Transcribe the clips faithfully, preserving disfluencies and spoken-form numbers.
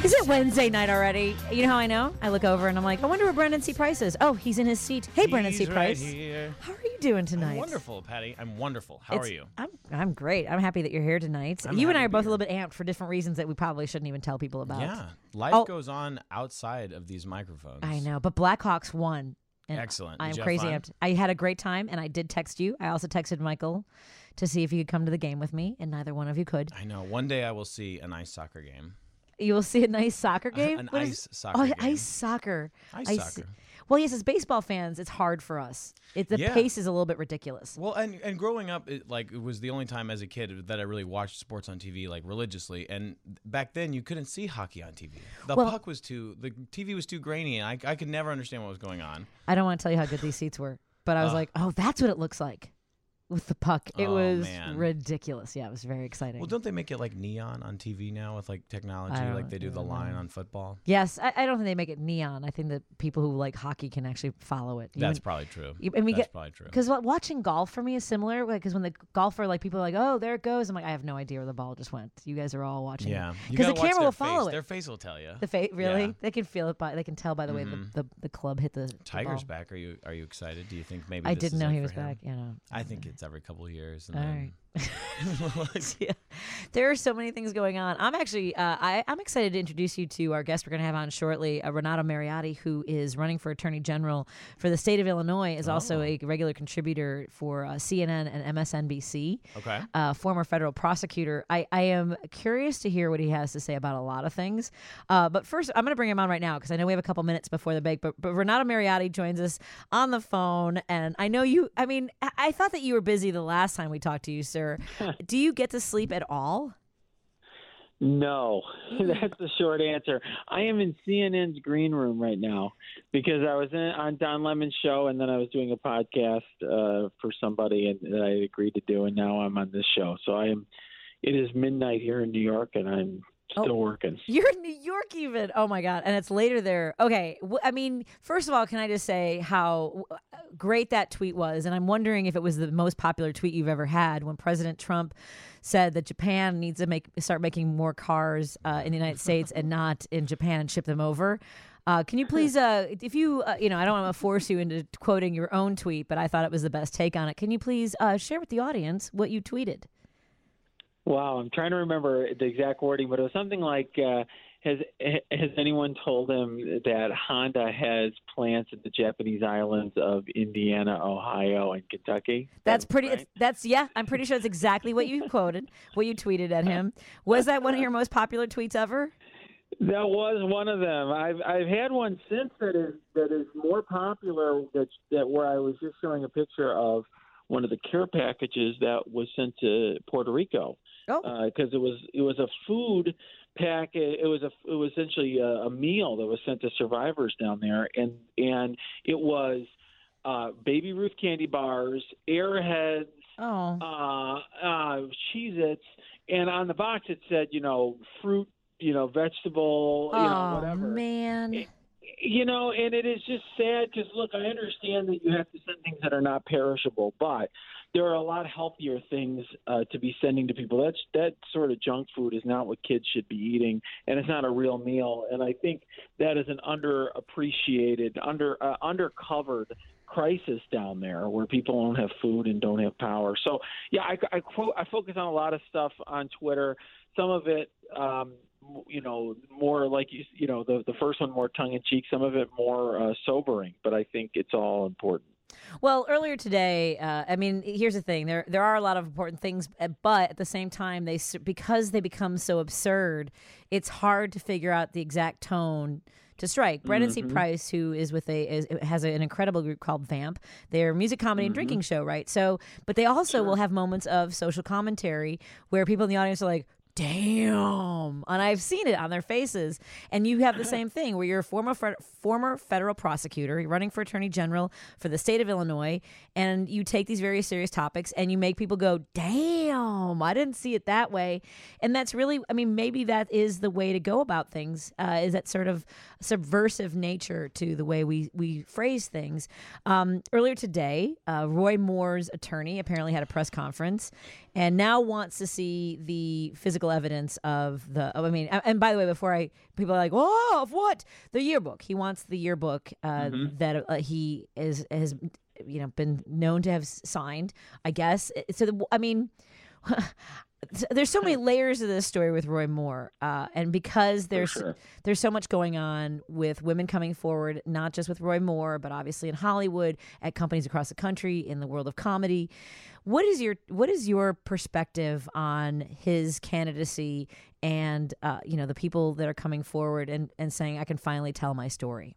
Is it Wednesday night already? You know how I know? I look over and I'm like, I wonder where Brendan C. Price is. Oh, he's in his seat. Hey, He's Brendan C. right Price. here. How are you doing tonight? I'm wonderful, Patty. I'm wonderful. How It's- are you? I'm I'm great. I'm happy that you're here tonight. I'm you and I happy are to be both a here. little bit amped for different reasons that we probably shouldn't even tell people about. Yeah. Life Oh. goes on outside of these microphones. I know, but Blackhawks won. And Excellent. Did I'm you have crazy fun? amped. I had a great time, and I did text you. I also texted Michael to see if you could come to the game with me, and neither one of you could. I know. One day I will see an ice soccer game. You will see a nice soccer game. An What is- ice soccer Oh, game. ice soccer. Ice Ice- soccer. Well, yes, as baseball fans, it's hard for us. It, the Yeah. pace is a little bit ridiculous. Well, and and growing up, it, like it was the only time as a kid that I really watched sports on T V like religiously. And back then, you couldn't see hockey on T V. The Well- puck was too, the T V was too grainy, and I I could never understand what was going on. I don't want to tell you how good these seats were, but I was Ugh. like, oh, that's what it looks like with the puck. It Oh, was man. ridiculous. Yeah, it was very exciting. Well, don't they make it like neon on T V now with like technology, I don't like they do the even line know. on football? Yes, I, I don't think they make it neon. I think that people who like hockey can actually follow it. That's probably true. you- and we That's get- probably true. Because watching golf for me is similar. Because when the golfer, like people are like, oh, there it goes. I'm like, I have no idea where the ball just went. You guys are all watching. Yeah, it. You 'Cause the gotta watch camera their will follow face. it. Their face will tell you. The fa- really? Yeah. They can feel it by. They can tell by the way Mhm. the, the, the club hit the the Tiger's ball. back. Are you are you excited? Do you think maybe I this didn't is know it he for was him? back. You know. I think it's every couple of years. And All then, yeah. There are so many things going on. I'm actually, uh, I, I'm excited to introduce you to our guest we're going to have on shortly, uh, Renato Mariotti, who is running for Attorney General for the state of Illinois, is also Oh. a regular contributor for uh, C N N and M S N B C, Okay. uh, former federal prosecutor. I, I am curious to hear what he has to say about a lot of things. Uh, but first, I'm going to bring him on right now because I know we have a couple minutes before the break. But, but Renato Mariotti joins us on the phone. And I know you, I mean, I, I thought that you were busy the last time we talked to you, sir. Do you get to sleep at all? No, that's the short answer. I am in C N N's green room right now because I was in, on Don Lemon's show, and then I was doing a podcast uh, for somebody and that I agreed to do, and now I'm on this show. So I am. It is midnight here in New York, and I'm still Oh. working. You're in New York even. Oh my God. And it's later there. Okay. W- I mean, first of all, can I just say how w- great that tweet was? And I'm wondering if it was the most popular tweet you've ever had when President Trump said that Japan needs to make start making more cars uh, in the United States and not in Japan and ship them over. Uh, can you please, uh, if you, uh, you know, I don't want to force you into quoting your own tweet, but I thought it was the best take on it. Can you please uh, share with the audience what you tweeted? Wow, I'm trying to remember the exact wording, but it was something like, uh, "Has has anyone told him that Honda has plants in the Japanese islands of Indiana, Ohio, and Kentucky?" That's That- pretty. right? It's, that's yeah. I'm pretty sure it's exactly what you quoted, what you tweeted at him. Was that one of your most popular tweets ever? That was one of them. I've I've had one since that is that is more popular. That that where I was just showing a picture of one of the care packages that was sent to Puerto Rico Oh, because it was it was a food pack. It was a it was essentially a, a meal that was sent to survivors down there, and and it was uh, Baby Ruth candy bars, Airheads, oh, uh, uh, Cheez-Its, and on the box it said, you know, fruit, you know, vegetable, you know, oh whatever. man. You know, and it is just sad because, look, I understand that you have to send things that are not perishable, but there are a lot healthier things uh, to be sending to people. That's that sort of junk food is not what kids should be eating, and it's not a real meal. And I think that is an underappreciated, under uh, undercovered crisis down there where people don't have food and don't have power. So, yeah, I, I quote, I focus on a lot of stuff on Twitter. Some of it, um, you know, more like you, you know, the the first one more tongue in cheek. Some of it more uh, sobering. But I think it's all important. Well, earlier today, uh, I mean, here's the thing: there there are a lot of important things, uh, but at the same time, they s- because they become so absurd, it's hard to figure out the exact tone to strike. Brendan C. Mhm. Price, who is with a is, has an incredible group called Vamp, they're a music comedy and Mhm. drinking show, right? So, but they also Sure. will have moments of social commentary where people in the audience are like, damn, and I've seen it on their faces. And you have the same thing where you're a former fe- former federal prosecutor, you're running for attorney general for the state of Illinois, and you take these very serious topics and you make people go, damn, I didn't see it that way. And that's really, I mean, maybe that is the way to go about things, uh, is that sort of subversive nature to the way we, we phrase things. Um, earlier today, uh, Roy Moore's attorney apparently had a press conference, and now wants to see the physical evidence of the. Oh, I mean, and by the way, before I people are like, "Oh, of what?" The yearbook. He wants the yearbook uh, Mm-hmm. that uh, he is has you know been known to have signed. I guess so. The, I mean. There's so many layers of this story with Roy Moore, uh, and because there's sure. there's so much going on with women coming forward, not just with Roy Moore, but obviously in Hollywood, at companies across the country, in the world of comedy. What is your what is your perspective on his candidacy and uh, you know the people that are coming forward and, and saying I can finally tell my story?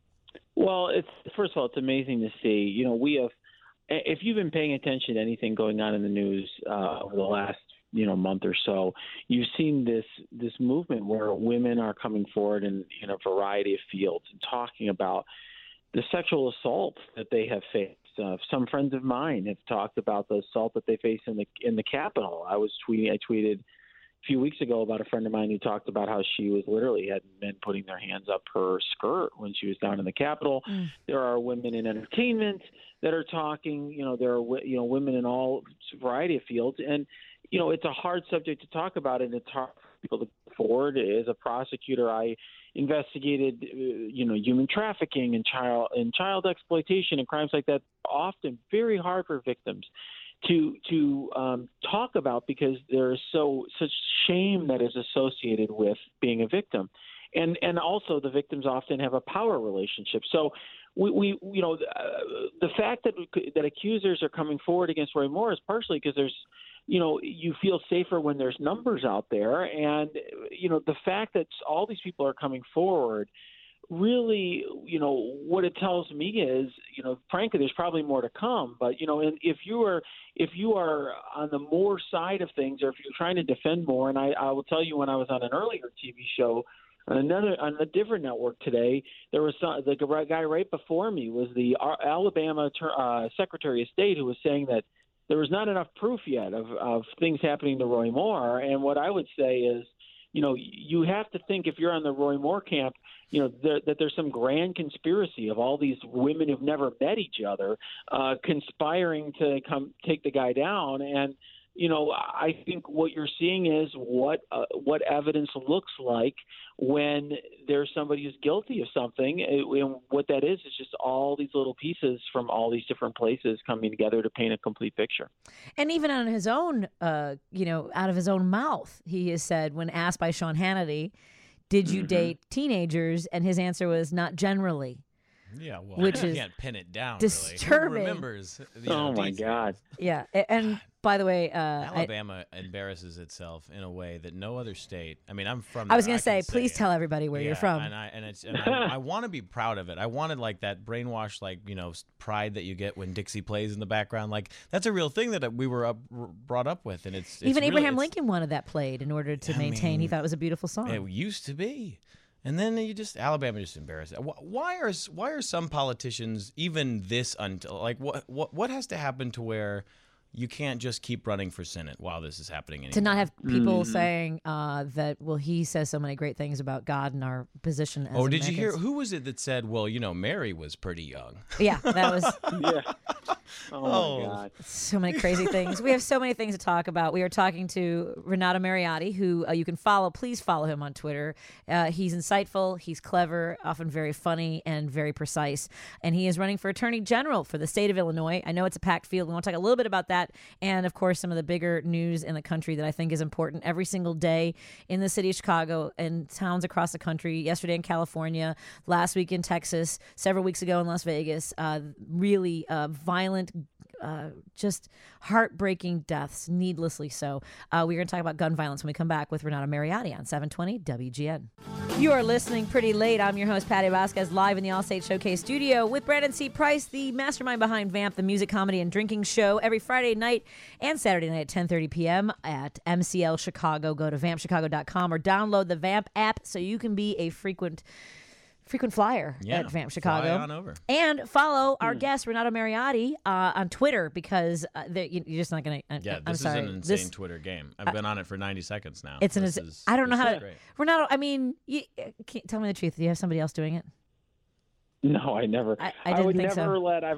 Well, it's first of all, it's amazing to see. You know, we have. If you've been paying attention to anything going on in the news uh, over the last you know month or so, you've seen this this movement where women are coming forward in, in a variety of fields and talking about the sexual assault that they have faced. Uh, some friends of mine have talked about the assault that they face in the in the Capitol. I was tweeting. I tweeted a few weeks ago about a friend of mine who talked about how she was literally had men putting their hands up her skirt when she was down in the Capitol. Mm. There are women in entertainment that are talking. You know, there are you know women in all variety of fields, and you know it's a hard subject to talk about, and it's hard for people to go forward. As a prosecutor, I investigated uh, you know human trafficking and child and child exploitation and crimes like that. Often very hard for victims to to um, talk about because there's so such shame that is associated with being a victim, and and also the victims often have a power relationship. So we, we you know uh, the fact that that accusers are coming forward against Roy Moore is partially because there's you know you feel safer when there's numbers out there, and you know the fact that all these people are coming forward. Really, you know, what it tells me is, you know, frankly, there's probably more to come. But, you know, and if you are if you are on the Moore side of things, or if you're trying to defend Moore, and I, I will tell you when I was on an earlier T V show on another on a different network today, there was some, the guy right before me was the Alabama uh, Secretary of State who was saying that there was not enough proof yet of, of things happening to Roy Moore. And what I would say is, you know, you have to think if you're on the Roy Moore camp, you know, there, that there's some grand conspiracy of all these women who've never met each other uh, conspiring to come take the guy down. And, you know, I think what you're seeing is what uh, what evidence looks like when there's somebody who's guilty of something. And what that is is just all these little pieces from all these different places coming together to paint a complete picture. And even on his own, uh, you know, out of his own mouth, he has said when asked by Sean Hannity, did you mm-hmm. date teenagers? And his answer was not generally. Yeah, well, which I is can't pin it down. Disturbing. Really. Who remembers? The, oh know, my God! Yeah, and by the way, uh, Alabama I, embarrasses itself in a way that no other state. I mean, I'm from. I was going to say, please say tell everybody where yeah, you're from. And I and it's and I, I want to be proud of it. I wanted like that brainwashed, like you know, pride that you get when Dixie plays in the background. Like that's a real thing that we were up, brought up with, and it's, it's even really, Abraham it's, Lincoln wanted that played in order to I maintain. mean, he thought it was a beautiful song. It used to be. And then you just Alabama just embarrassed. Why are why are some politicians even this until like what what what has to happen to where you can't just keep running for Senate while this is happening anymore? To not have people mm-hmm. saying uh, that, well, he says so many great things about God and our position as Oh, did Americans. you hear? Who was it that said, well, you know, Mary was pretty young? Yeah, that was... yeah. Oh, oh, my God. So many crazy things. We have so many things to talk about. We are talking to Renato Mariotti, who uh, you can follow. Please follow him on Twitter. Uh, he's insightful. He's clever, often very funny and very precise. And he is running for Attorney General for the state of Illinois. I know it's a packed field. We want to talk a little bit about that. And, of course, some of the bigger news in the country that I think is important every single day in the city of Chicago and towns across the country. Yesterday in California, last week in Texas, several weeks ago in Las Vegas. Uh, really uh, violent Uh, just heartbreaking deaths, needlessly so. Uh, we're going to talk about gun violence when we come back with Renato Mariotti on seven twenty W G N. You are listening Pretty Late. I'm your host, Patty Vasquez, live in the Allstate Showcase studio with Brandon C. Price, the mastermind behind Vamp, the music, comedy, and drinking show, every Friday night and Saturday night at ten thirty p.m. at M C L Chicago. Go to vamp chicago dot com or download the Vamp app so you can be a frequent frequent flyer yeah, at Vamp Chicago. Fly on over. And follow our mm. guest, Renato Mariotti, uh, on Twitter because uh, you're just not going to... Yeah, I'm this sorry. is an insane this, Twitter game. I've been on it for ninety seconds now. It's an this ins- is, I don't know how to... Great. Renato, I mean, you, can't, tell me the truth. Do you have somebody else doing it? No, I never. I, I didn't would think never so. let... I've,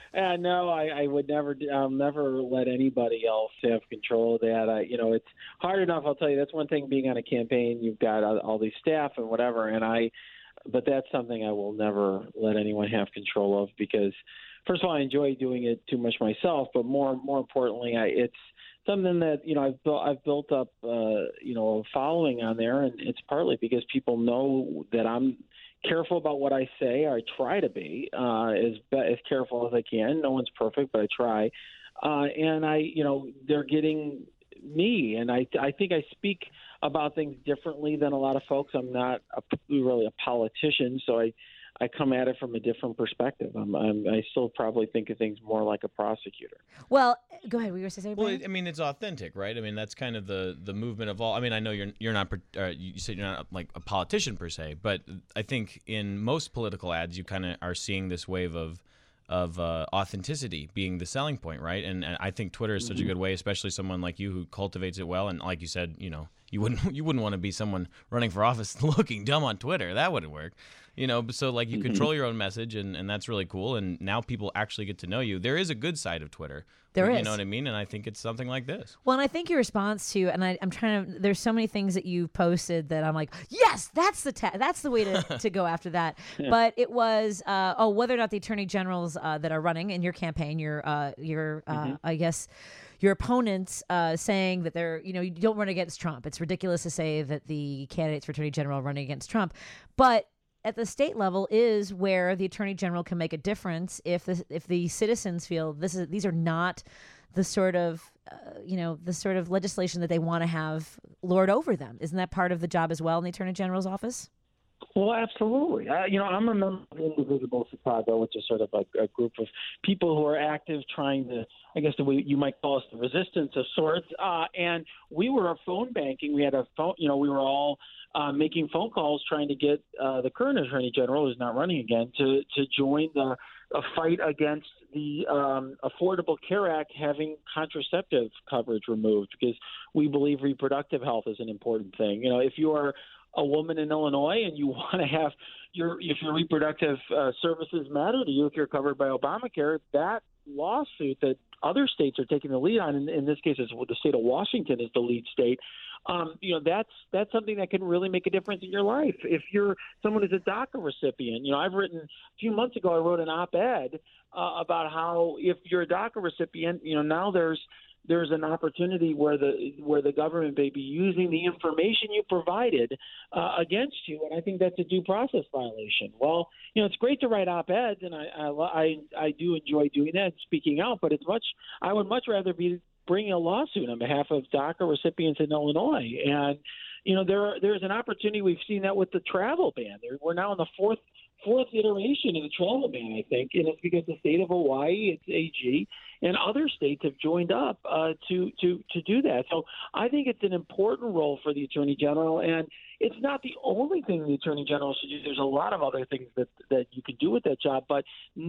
Uh, no, I, I would never. I'll never let anybody else have control of that. I, you know, it's hard enough. I'll tell you. That's one thing. Being on a campaign, you've got all, all these staff and whatever. And I, but that's something I will never let anyone have control of because, first of all, I enjoy doing it too much myself. But more, more importantly, I, it's something that you know I've built. I've built up, uh, you know, a following on there, and it's partly because people know that I'm careful about what I say. I try to be uh, as as careful as I can. No one's perfect, but I try. Uh, and I, you know, they're getting me, and I I think I speak about things differently than a lot of folks. I'm not a, really a politician, so I. I come at it from a different perspective. I'm, I'm, I still probably think of things more like a prosecutor. Well, go ahead. We were saying. Well, I mean, it's authentic, right? I mean, that's kind of the, the movement of all. I mean, I know you're you're not uh, you said you're not like a politician per se, but I think in most political ads, you kind of are seeing this wave of of uh, authenticity being the selling point, right? And, and I think Twitter is such a good way, especially someone like you who cultivates it well. And like you said, you know, you wouldn't you wouldn't want to be someone running for office looking dumb on Twitter. That wouldn't work. You know, so like you control your own message, and, and that's really cool. And now people actually get to know you. There is a good side of Twitter. There you is. know what I mean? And I think it's something like this. Well, and I think your response to, and I, I'm trying to, there's so many things that you posted that I'm like, yes, that's the ta- that's the way to, to go after that. Yeah. But it was, uh, oh, whether or not the attorney generals uh, that are running in your campaign, your, uh, your uh, mm-hmm. I guess, your opponents uh, saying that they're, you know, you don't run against Trump. It's ridiculous to say that the candidates for attorney general are running against Trump. But at the state level is where the attorney general can make a difference if the, if the citizens feel this is these are not the sort of uh, you know the sort of legislation that they want to have lord over them. Isn't that part of the job as well in the attorney general's office? Well, absolutely. Uh, you know, I'm a member of Indivisible Chicago, which is sort of a, a group of people who are active, trying to, I guess the way you might call us, the resistance of sorts. Uh, and we were phone banking. We had a phone. You know, we were all uh, making phone calls trying to get uh, the current attorney general, who's not running again, to to join the a fight against the um, Affordable Care Act having contraceptive coverage removed, because we believe reproductive health is an important thing. You know, if you are a woman in Illinois and you want to have your if your reproductive uh, services matter to you, if you're covered by Obamacare, that lawsuit that other states are taking the lead on, in, in this case, is the state of Washington is the lead state. Um, you know, that's that's something that can really make a difference in your life. If you're someone who's a DACA recipient, you know, I've written a few months ago, I wrote an op-ed uh, about how if you're a DACA recipient, you know, now there's there's an opportunity where the where the government may be using the information you provided uh, against you, and I think that's a due process violation. Well, you know, it's great to write op-eds, and I I I do enjoy doing that, speaking out. But it's much I would much rather be bringing a lawsuit on behalf of DACA recipients in Illinois, and you know there are, there's an opportunity. We've seen that with the travel ban. There, we're now in the fourth. fourth iteration of the travel ban, I think, and it's because the state of Hawaii, its A G, and other states have joined up uh, to to to do that. So I think it's an important role for the Attorney General, and it's not the only thing the Attorney General should do. There's a lot of other things that that you can do with that job, but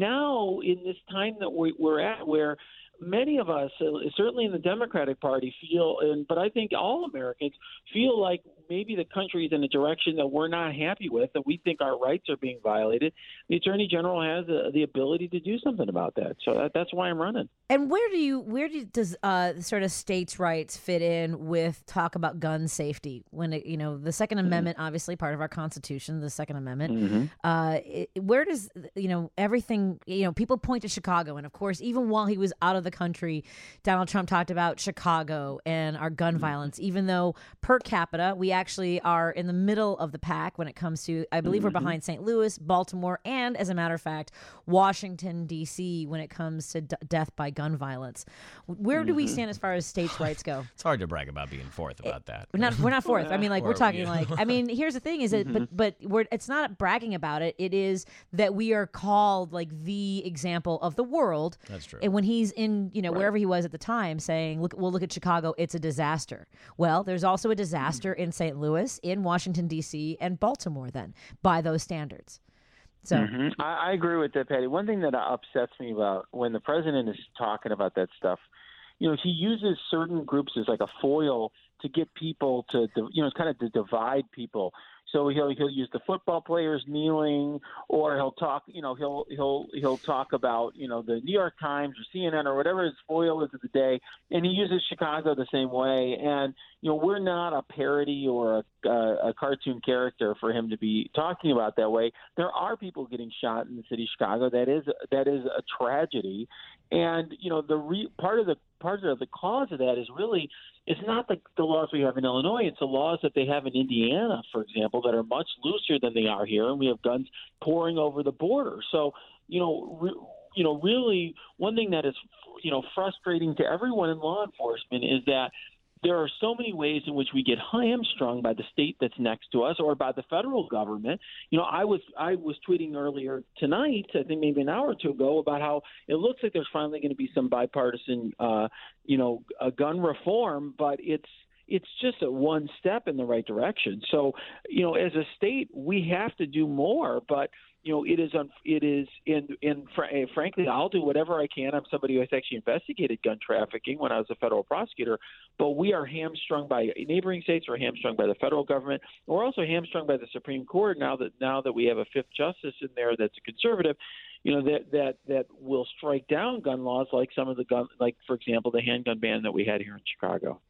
now in this time that we, we're at, where many of us, uh, certainly in the Democratic Party, feel, and but I think all Americans feel like maybe the country is in a direction that we're not happy with, that we think our rights are being violated. The Attorney General has uh, the ability to do something about that. So that, that's why I'm running. And where do you, where do, does uh, sort of states' rights fit in with talk about gun safety? When it, you know, the Second mm-hmm. Amendment, obviously part of our Constitution, the Second Amendment. Mm-hmm. Uh, it, where does, you know, everything, you know, people point to Chicago, and of course, even while he was out of the country, Donald Trump talked about Chicago and our gun mm-hmm. violence, even though per capita we actually are in the middle of the pack when it comes to, I believe mm-hmm. we're behind Saint Louis, Baltimore, and as a matter of fact, Washington, D C when it comes to d- death by gun violence. Where mm-hmm. do we stand as far as states' rights go? It's hard to brag about being fourth about that. We're not, we're not fourth. I mean, like, or, we're talking yeah. like, I mean, here's the thing is that, mm-hmm. but, but we're, it's not bragging about it. It is that we are called like the example of the world. That's true. And when he's in, you know, right. wherever he was at the time saying, look, we'll look at Chicago, it's a disaster. Well, there's also a disaster mm-hmm. in Saint Louis, in Washington, D C, and Baltimore then, by those standards. So mm-hmm. I, I agree with that, Patty. One thing that upsets me about when the president is talking about that stuff, you know, he uses certain groups as like a foil to get people to, you know, it's kind of to divide people. So he'll he'll use the football players kneeling, or he'll talk, you know, he'll he'll he'll talk about, you know, the New York Times or C N N or whatever his foil is of the day, and he uses Chicago the same way. And you know, we're not a parody or a, a, a cartoon character for him to be talking about that way. There are people getting shot in the city of Chicago. That is that is a tragedy, and you know, the re, part of the part of the cause of that is really, it's not the, the laws we have in Illinois. It's the laws that they have in Indiana, for example, that are much looser than they are here, and we have guns pouring over the border. So, you know, re, you know, really, one thing that is, you know, frustrating to everyone in law enforcement is that there are so many ways in which we get hamstrung by the state that's next to us or by the federal government. You know, I was I was tweeting earlier tonight, I think maybe an hour or two ago, about how it looks like there's finally going to be some bipartisan, uh, you know, uh, gun reform, but it's it's just a one step in the right direction. So, you know, as a state, we have to do more, but you know, it is, un- it is, in, in fr- frankly, I'll do whatever I can. I'm somebody who has actually investigated gun trafficking when I was a federal prosecutor, but we are hamstrung by neighboring states, we're hamstrung by the federal government. We're also hamstrung by the Supreme Court now that, now that we have a fifth justice in there that's a conservative, you know, that, that, that will strike down gun laws like some of the gun, like, for example, the handgun ban that we had here in Chicago.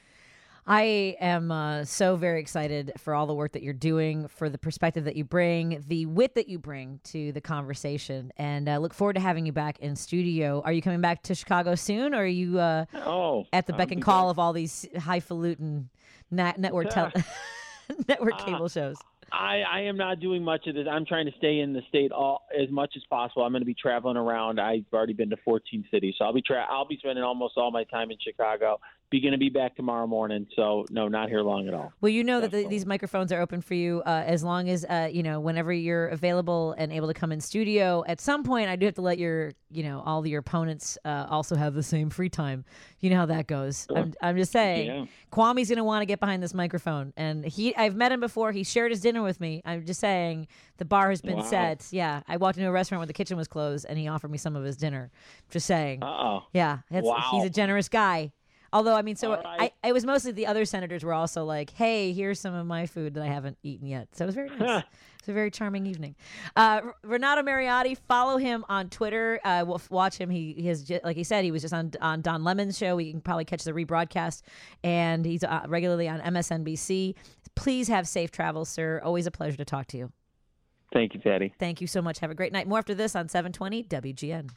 I am uh, so very excited for all the work that you're doing, for the perspective that you bring, the wit that you bring to the conversation, and I uh, look forward to having you back in studio. Are you coming back to Chicago soon, or are you uh, oh, at the beck and call back of all these highfalutin na- network tel- network cable uh, shows? I, I am not doing much of this. I'm trying to stay in the state all as much as possible. I'm going to be traveling around. I've already been to fourteen cities, so I'll be tra- I'll be spending almost all my time in Chicago. Be going to be back tomorrow morning, so no, not here long at all. Well, you know that the, these microphones are open for you uh, as long as uh, you know, whenever you're available and able to come in studio. At some point, I do have to let your, you know, all your opponents uh, also have the same free time. You know how that goes. Sure. I'm, I'm just saying, yeah. Kwame's going to want to get behind this microphone, and he, I've met him before. He shared his dinner with me. I'm just saying, the bar has been wow. set. Yeah, I walked into a restaurant where the kitchen was closed, and he offered me some of his dinner. Just saying. Uh-oh. Yeah, it's, wow. he's a generous guy. Although, I mean, so right. I, it was mostly the other senators were also like, hey, here's some of my food that I haven't eaten yet. So it was very nice. It was a very charming evening. Uh, Renato Mariotti, follow him on Twitter. Uh, we'll watch him. He, he has, just, like he said, he was just on, on Don Lemon's show. We can probably catch the rebroadcast. And he's uh, regularly on M S N B C. Please have safe travels, sir. Always a pleasure to talk to you. Thank you, Patty. Thank you so much. Have a great night. More after this on seven twenty W G N.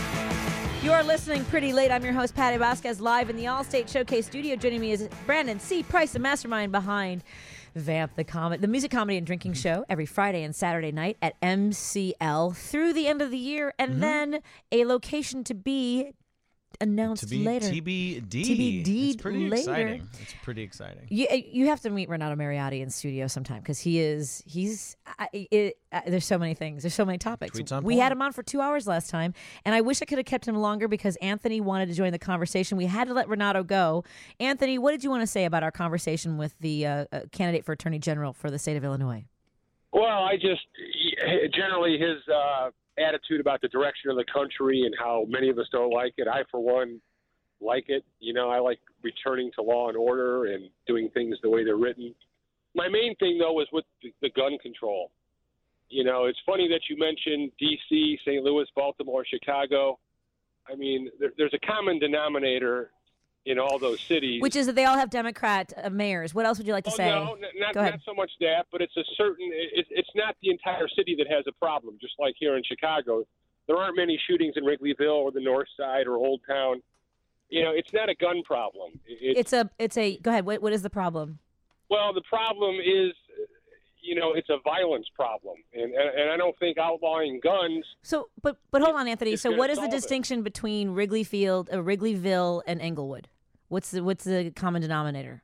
You are listening Pretty Late. I'm your host, Patty Vasquez, live in the Allstate Showcase studio. Joining me is Brandon C. Price, the mastermind behind Vamp the Comet, the music, comedy, and drinking show every Friday and Saturday night at M C L through the end of the year, and mm-hmm. then a location to be announced to be later. T B D. T B D It's pretty later. exciting. It's pretty exciting. You you have to meet Renato Mariotti in studio sometime because he is he's I, it, uh, there's so many things. There's so many topics. Tweets on we point. had him on for two hours last time, and I wish I could have kept him longer because Anthony wanted to join the conversation. We had to let Renato go. Anthony, what did you want to say about our conversation with the uh, uh, candidate for Attorney General for the state of Illinois? Well, I just generally his uh, attitude about the direction of the country and how many of us don't like it. I, for one, like it. You know, I like returning to law and order and doing things the way they're written. My main thing, though, is with the, the gun control. You know, it's funny that you mentioned D C, Saint Louis, Baltimore, Chicago. I mean, there, there's a common denominator in all those cities. Which is that they all have Democrat uh, mayors. What else would you like to oh, say? No, not, not so much that, but it's a certain it, – it's not the entire city that has a problem, just like here in Chicago. There aren't many shootings in Wrigleyville or the North Side or Old Town. You know, it's not a gun problem. It's, it's a – it's a – go ahead. What, what is the problem? Well, the problem is, you know, it's a violence problem. And, and, and I don't think outlawing guns – So, but but hold on, Anthony. So what is the it. distinction between Wrigley Field, uh, Wrigleyville and Englewood? What's the what's the common denominator?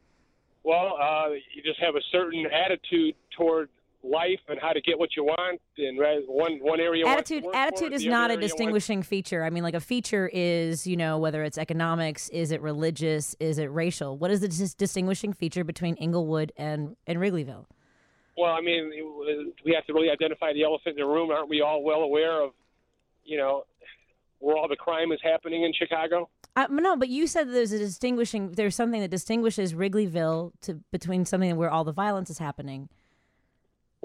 Well, uh, you just have a certain attitude toward life and how to get what you want. And one one area attitude wants attitude for, is the not other a area distinguishing wants... feature. I mean, like a feature is, you know, whether it's economics, is it religious, is it racial? What is the dis- distinguishing feature between Englewood and and Wrigleyville? Well, I mean, we have to really identify the elephant in the room. Aren't we all well aware of, you know, where all the crime is happening in Chicago? Uh, no, but you said there's a distinguishing. There's something that distinguishes Wrigleyville to between something where all the violence is happening.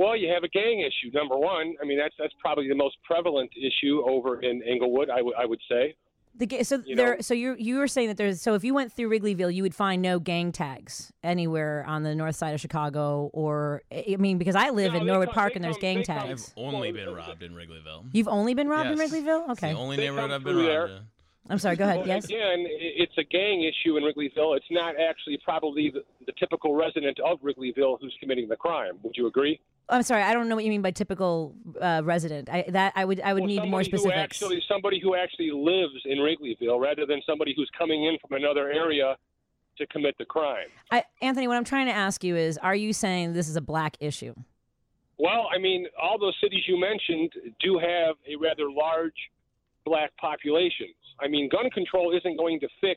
Well, you have a gang issue, number one. I mean, that's that's probably the most prevalent issue over in Englewood, I, w- I would say. The, ga- so You there, know- so you you were saying that there's so if you went through Wrigleyville, you would find no gang tags anywhere on the north side of Chicago, or I mean, because I live No, in they Norwood come- Park they and there's come- gang they come- tags. I've only Well, been robbed in Wrigleyville. You've only been robbed in Yes. Wrigleyville? It's the Okay, only They neighborhood come I've been through robbed there. in. I'm sorry. Go ahead. Well, Yes. Again, i- it's a gang issue in Wrigleyville. It's not actually probably the, the typical resident of Wrigleyville who's committing the crime. Would you agree? I'm sorry. I don't know what you mean by typical uh, resident. I that I would I would Well, need somebody more Who specifics. actually, somebody who actually lives in Wrigleyville rather than somebody who's coming in from another area to commit the crime. I, Anthony, what I'm trying to ask you is, are you saying this is a black issue? Well, I mean, all those cities you mentioned do have a rather large black populations. I mean, gun control isn't going to fix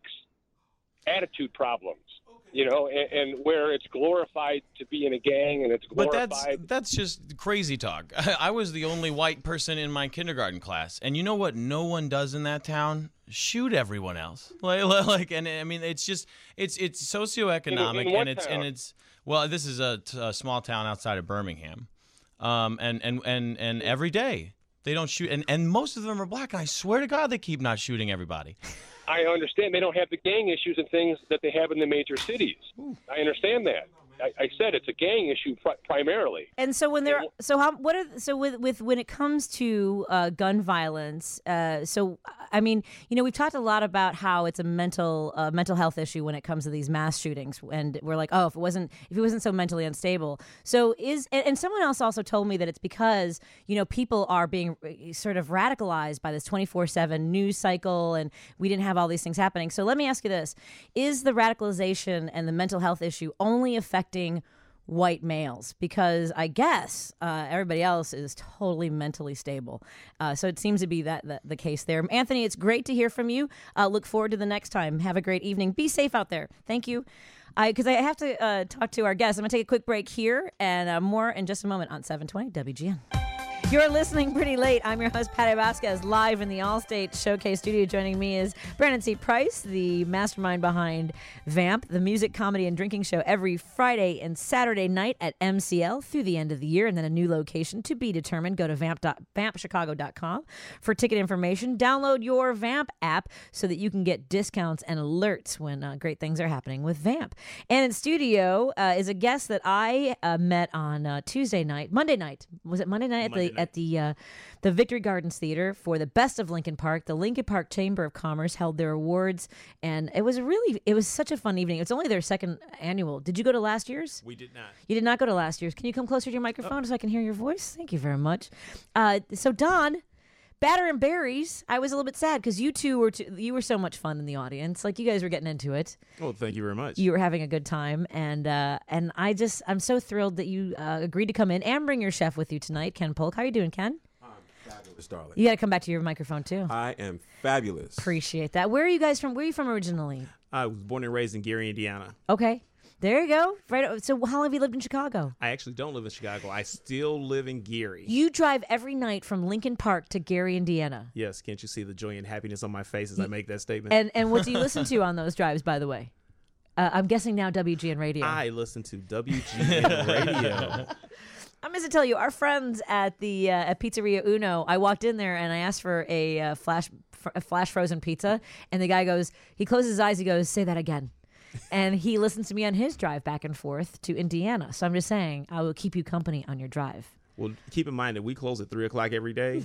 attitude problems, you know, and, and where it's glorified to be in a gang and it's But glorified. that's that's just crazy talk. I was the only white person in my kindergarten class, and you know what? No one does in that town. Shoot everyone else. Like, like, and I mean, it's just it's it's socioeconomic, In- in what and it's town? and it's well, this is a, a small town outside of Birmingham, um, and and and and every day they don't shoot, and and most of them are black. And I swear to God, they keep not shooting everybody. I understand they don't have the gang issues and things that they have in the major cities. I understand that. I, I said it's a gang issue pri- primarily. And so when they're so how what are so with with when it comes to uh, gun violence, uh, so I mean, you know, we've talked a lot about how it's a mental uh, mental health issue when it comes to these mass shootings, and we're like, oh, if it wasn't if it wasn't so mentally unstable. So is and, and someone else also told me that it's because you know people are being sort of radicalized by this twenty-four seven news cycle, and we didn't have all these things happening. So let me ask you this: is the radicalization and the mental health issue only affecting white males? Because I guess uh, everybody else is totally mentally stable. Uh, so it seems to be that, that the case there. Anthony, it's great to hear from you. Uh, look forward to the next time. Have a great evening. Be safe out there. Thank you. I Because I have to uh, talk to our guests. I'm going to take a quick break here and uh, more in just a moment on seven twenty W G N. You're listening pretty late. I'm your host, Patty Vasquez, live in the Allstate Showcase studio. Joining me is Brandon C. Price, the mastermind behind Vamp, the music, comedy, and drinking show every Friday and Saturday night at M C L through the end of the year, and then a new location to be determined. Go to vamp chicago dot com for ticket information. Download your Vamp app so that you can get discounts and alerts when uh, great things are happening with Vamp. And in studio uh, is a guest that I uh, met on uh, Tuesday night, Monday night. Was it Monday night at Monday the night. at the uh, the Victory Gardens Theater for the Best of Lincoln Park? The Lincoln Park Chamber of Commerce held their awards, and it was really it was such a fun evening. It's only their second annual. Did you go to last year's? We did not. You did not go to last year's. Can you come closer to your microphone so I can hear your voice? Thank you very much. Uh, so Don, Batter and Berries. I was a little bit sad because you two were too, you were so much fun in the audience. Like you guys were getting into it. Well, thank you very much. You were having a good time, and uh, and I just I'm so thrilled that you uh, agreed to come in and bring your chef with you tonight, Ken Polk. How you doing, Ken? Fabulous, darling. You got to come back to your microphone too. I am fabulous. Appreciate that. Where are you guys from? Where are you from originally? I was born and raised in Gary, Indiana. Okay, there you go. Right. So how long have you lived in Chicago? I actually don't live in Chicago. I still live in Gary. You drive every night from Lincoln Park to Gary, Indiana. Yes, can't you see the joy and happiness on my face as I make that statement? And and what do you listen to on those drives, by the way? Uh, I'm guessing now W G N Radio. I listen to W G N Radio. I'm going to tell you, our friends at the uh, at Pizzeria Uno, I walked in there and I asked for a uh, flash f- a flash frozen pizza, and the guy goes, he closes his eyes, he goes, say that again. And he listens to me on his drive back and forth to Indiana. So I'm just saying, I will keep you company on your drive. Well, keep in mind that we close at three o'clock every day.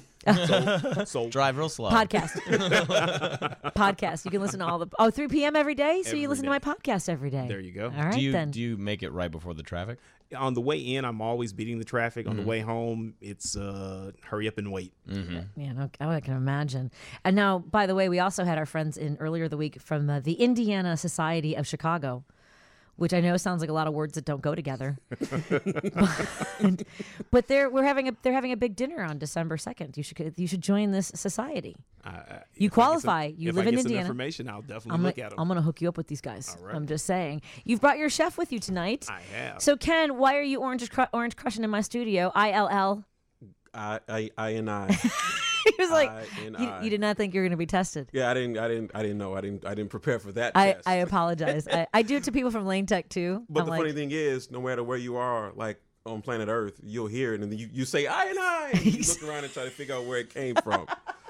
So, so Drive real slow. Podcast. Podcast. You can listen to all the, oh, three p.m. every day? So Every you listen day. to my podcast every day. There you go. All right, do you then. do you make it right before the traffic? on the way in, I'm always beating the traffic. On the way home, it's uh, hurry up and wait. Mm-hmm. Yeah, no, oh, I can imagine. And now, by the way, we also had our friends in earlier the week from uh, the Indiana Society of Chicago, which I know sounds like a lot of words that don't go together. but but they're we're having a they're having a big dinner on December second. You should you should join this society. Uh, You if I get qualify. some- You if live I in get some Indiana. information, I'll definitely I'm look gonna, at them. I'm gonna hook you up with these guys. All right. I'm just saying. You've brought your chef with you tonight. I have. So Ken, why are you orange cru- orange crushing in my studio? I L L. I, I, I and I. He was like, I and you, I. you did not think you were going to be tested. Yeah, I didn't, I didn't, I didn't know. I didn't, I didn't prepare for that I, test. I apologize. I, I do it to people from Lane Tech too. but I'm the like, funny thing is, no matter where you are, like on planet Earth, you'll hear it, and then you, you say I and I. And you look around and try to figure out where it came from.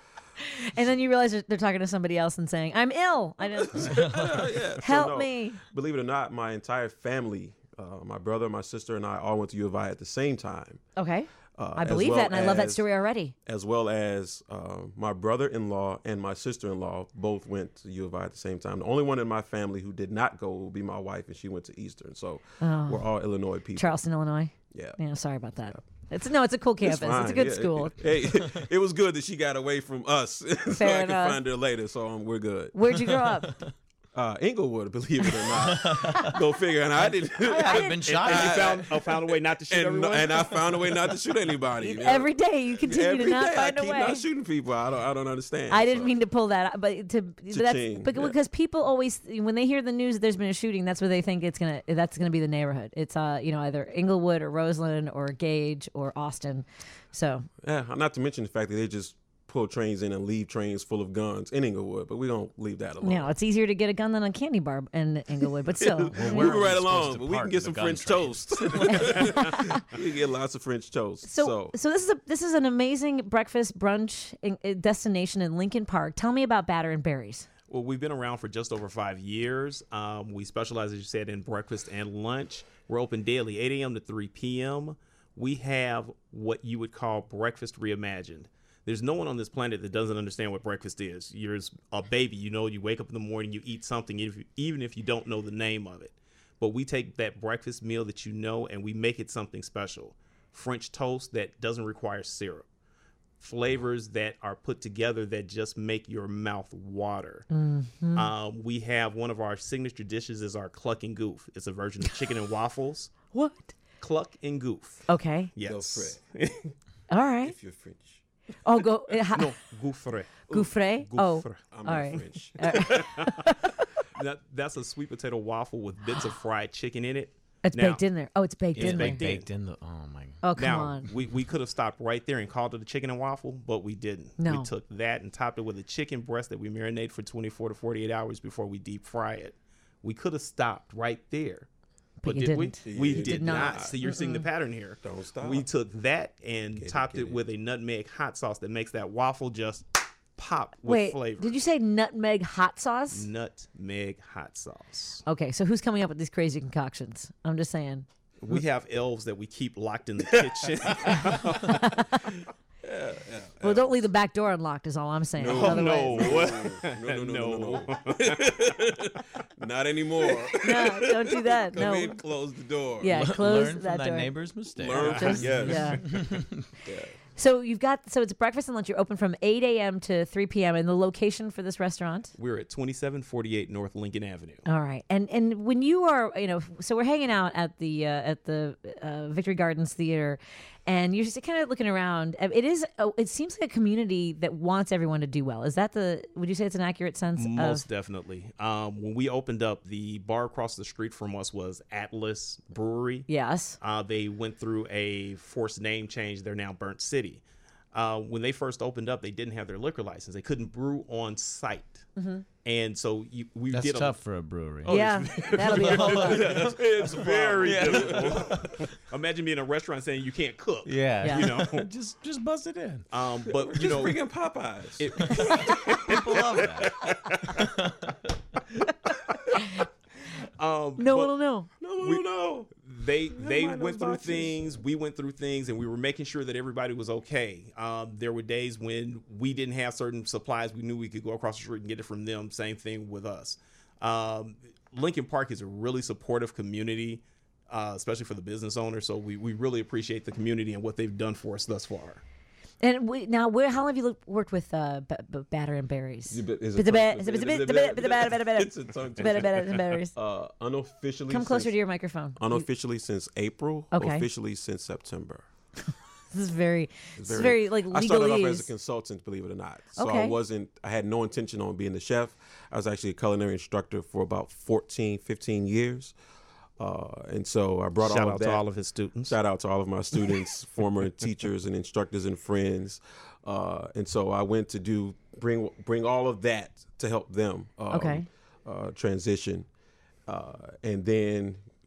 And then you realize they're, they're talking to somebody else and saying, "I'm ill. I don't Yeah, yeah. So, help no, me." Believe it or not, my entire family, uh, my brother, my sister, and I all went to U of I at the same time. Okay, Uh, I as believe well that, and I love that as- story already. As well as uh, my brother-in-law and my sister-in-law both went to U of I at the same time. The only one in my family who did not go will be my wife, and she went to Eastern. So Oh. we're all Illinois people. Charleston, Illinois. Yeah. Yeah, sorry about that. It's no, it's a cool campus. It's, fine. a good Yeah, school. It, hey, it was good that she got away from us, so Fair I could enough. find her later. So um, we're good. Where'd you grow up? Uh, Inglewood, believe it or not. Go figure. And I didn't. I haven't been shot. And you at. found uh, found a way not to shoot and, everyone. and I found a way not to shoot anybody. Every day you continue Every to not day find I a keep way. not shooting people. I don't. I don't understand. I didn't so. mean to pull that out, but to but that's Cha-ching, but, yeah. because people always when they hear the news that there's been a shooting, that's what they think it's gonna that's gonna be the neighborhood. It's uh you know either Inglewood or Roseland or Gage or Austin. So Yeah, not to mention the fact that they just pull trains in and leave trains full of guns in Inglewood, but we don't leave that alone. you know it's easier to get a gun than a candy bar in Inglewood, but still. Well, we where move are we right supposed along, to but we park can get the some gun French train? toast. we can get lots of French toast. So, So, so this is a this is an amazing breakfast brunch in, uh, destination in Lincoln Park. Tell me about Batter and Berries. Well, we've been around for just over five years. Um, we specialize, as you said, in breakfast and lunch. We're open daily, eight a.m. to three p.m. We have what you would call breakfast reimagined. There's no one on this planet that doesn't understand what breakfast is. You're a baby, you know, you wake up in the morning, you eat something, if you, even if you don't know the name of it. But we take that breakfast meal that you know and we make it something special. French toast that doesn't require syrup. Flavors that are put together that just make your mouth water. Mm-hmm. Um, we have one of our signature dishes is our Cluck and Goof. It's a version of chicken and waffles. What? Cluck and Goof. Okay. Yes. All right. if you're French, Oh, go. Uh, ha- No, gouffre. Gouffre? Oh. Gouffre. I'm All not right. French. That, that's a sweet potato waffle with bits of fried chicken in it. It's Now- baked in there. Oh, it's baked It's in baked there. in. Baked in the. Oh my. Oh, come now, on. we, we could have stopped right there and called it a chicken and waffle, but we didn't. No. We took that and topped it with a chicken breast that we marinate for twenty-four to forty-eight hours before we deep fry it. We could have stopped right there. But you did didn't. we? We You did, did not. not. So you're seeing the pattern here. Don't stop. We took that and Get it, topped get it it. with a nutmeg hot sauce that makes that waffle just pop with Wait, flavor. did you say nutmeg hot sauce? Nutmeg hot sauce. Okay, so who's coming up with these crazy concoctions? I'm just saying. We have elves that we keep locked in the kitchen. Well, don't leave the back door unlocked. Is all I'm saying. Oh, Otherwise- no. no, no, no, no, no, No. no. Not anymore. no, don't do that. Come No. in, close the door. Yeah, close Learn from that thy door. neighbor's mistake. Learn from Just- yes. yeah. So you've got so it's breakfast and lunch. You're open from eight a.m. to three p.m. And the location for this restaurant? We're at twenty-seven forty-eight North Lincoln Avenue. All right, and and when you are, you know, so we're hanging out at the uh, at the uh, Victory Gardens Theater, and you're just kind of looking around. It is, a, it seems like a community that wants everyone to do well. Is that the? Would you say it's an accurate sense Most of? definitely. Um, when we opened up, the bar across the street from us was Atlas Brewery. Yes. Uh, they went through a forced name change. They're now Burnt City. Uh, when they first opened up, they didn't have their liquor license. They couldn't brew on site. And so you, we That's did tough for a brewery. Oh, yeah, that'll be a whole lot. A, it's very difficult. Imagine being in a restaurant saying you can't cook. Yeah. Yeah. You know. just just buzz it in. Um, but you Just know, bring in Popeyes. it, People love that. um, No but- one will know. no, no, we- no, no. they they mind went those through boxes. things, we went through things, and we were making sure that everybody was okay. Um, there were days when we didn't have certain supplies. We knew we could go across the street and get it from them. Same thing with us. Um, Lincoln Park is a really supportive community, uh, especially for the business owners. So we, we really appreciate the community and what they've done for us thus far. And we, now, where? How long have you look, worked with uh, b- b- Batter and Berries? It's a It's tongue- a bit- it's a bit- it's a bit- it's a bit- it's a bit- it's a bit- It's a tongue Batter, twister. Batter and Berries. Uh, unofficially. Come closer since, to your microphone. Unofficially since April. Okay. Officially since September. This is very, It's this is very like I started off as a legalese. consultant, believe it or not. So Okay. I wasn't. I had no intention on being the chef. I was actually a culinary instructor for about fourteen, fifteen years. Uh, and so I brought Shout all out of that. to all of his students. Shout out to all of my students, former teachers and instructors and friends. Uh, and so I went to do bring bring all of that to help them um, Okay. uh, transition. Uh, and then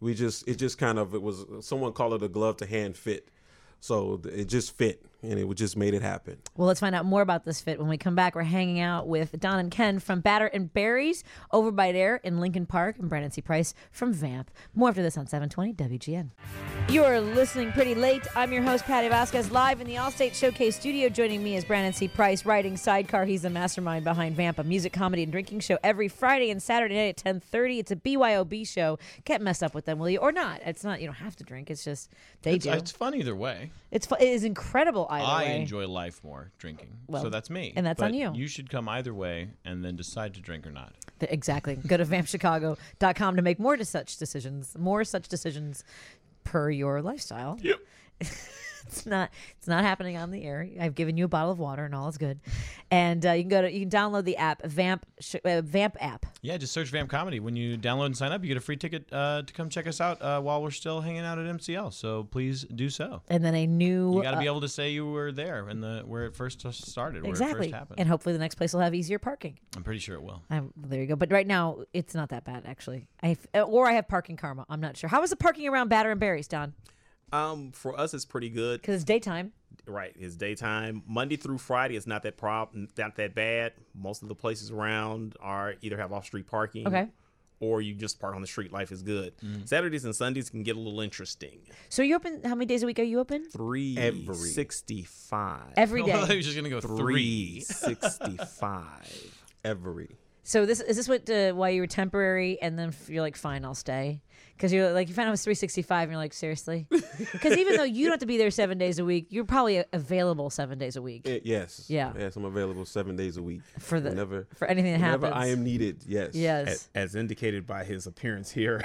We just it just kind of it was someone called it a glove to hand fit. So it just fit, and it just made it happen. Well, let's find out more about this fit when we come back. We're hanging out with Don and Ken from Batter and Berries over by there in Lincoln Park, and Brandon C. Price from Vamp. More after this on seven twenty W G N. You're listening pretty late. I'm your host, Patty Vasquez, live in the Allstate Showcase studio. Joining me is Brandon C. Price, writing Sidecar. He's the mastermind behind Vamp, a music, comedy, and drinking show every Friday and Saturday night at ten thirty. It's a B Y O B show. Can't mess up with them, will you? Or not. It's not. You don't have to drink. It's just they It's, do. it's fun either way. It's fu- it is incredible either I way. enjoy life more drinking, Well, so that's me. and that's But on you. You should come either way and then decide to drink or not. Th- Exactly. Go to vamp chicago dot com to make more to such decisions, more such decisions per your lifestyle. Yep. It's not. It's not happening on the air. I've given you a bottle of water, and all is good. And uh, you can go to. You can download the app, Vamp, sh- uh, Vamp app. Yeah, just search Vamp Comedy. When you download and sign up, you get a free ticket uh, to come check us out uh, while we're still hanging out at M C L. So please do so. And then a new. You got to uh, be able to say you were there and the where it first started, where it exactly. first happened. And hopefully the next place will have easier parking. I'm pretty sure it will. Um, there you go. But right now, it's not that bad actually. I have, or I have parking karma. I'm not sure. How is the parking around Batter and Berries, Don? Um, for us, it's pretty good. Because it's daytime. Right, it's daytime. Monday through Friday, it's not that problem, not that bad. Most of the places around are either have off-street parking, Okay. or you just park on the street. Life is good. Mm. Saturdays and Sundays can get a little interesting. So you open? How many days a week are you open? Three Every. sixty-five. Every I thought day. you were just gonna go Three three. sixty-five. Every. So this is this what uh, why you were temporary and then f- you're like, fine, I'll stay, because you're like, you found out it was three sixty-five and you're like, seriously? Because even though you don't have to be there seven days a week, you're probably a- available seven days a week Eh, yes. Yeah. Yes, I'm available seven days a week. for the whenever, for anything that whenever happens. I am needed. Yes. Yes. As, as indicated by his appearance here.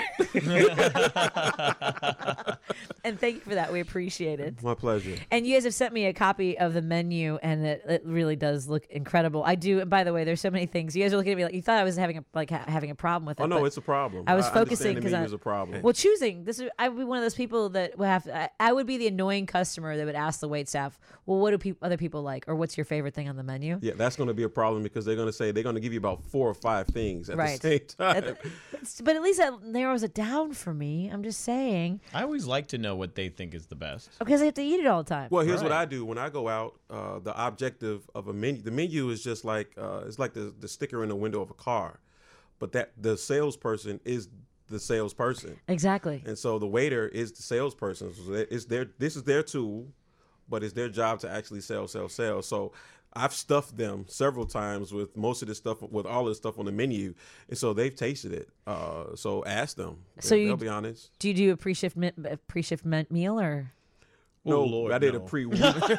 And thank you for that. We appreciate it. My pleasure. And you guys have sent me a copy of the menu, and it, it really does look incredible. I do. And by the way, there's so many things. You guys are looking at me like you thought I was having a like ha- having a problem with it. Oh no, but- it's a problem. I was I focusing understand the 'cause menu I- is a problem. Well, choosing this is I would be one of those people that would have. I, I would be the annoying customer that would ask the wait staff, "Well, what do peop other people like, or what's your favorite thing on the menu?" Yeah, that's going to be a problem because they're going to say they're going to give you about four or five things at Right. the same time. At- But, but at least that narrows it down for me. I'm just saying I always like to know what they think is the best. because I have to eat it all the time. Well, here's what Right. I do when I go out. Uh, the objective of a menu, the menu is just like uh, it's like the the sticker in the window of a car, but that the salesperson is the salesperson, Exactly. and so the waiter is the salesperson. So it's their this is their tool, but it's their job to actually sell, sell, sell. So I've stuffed them several times with most of this stuff, with all of the stuff on the menu, and so they've tasted it. Uh, so ask them; So they'll, you- they'll be honest. Do you do a pre-shift mi- pre-shift me- meal or No, Oh, Lord, I did no. a pre.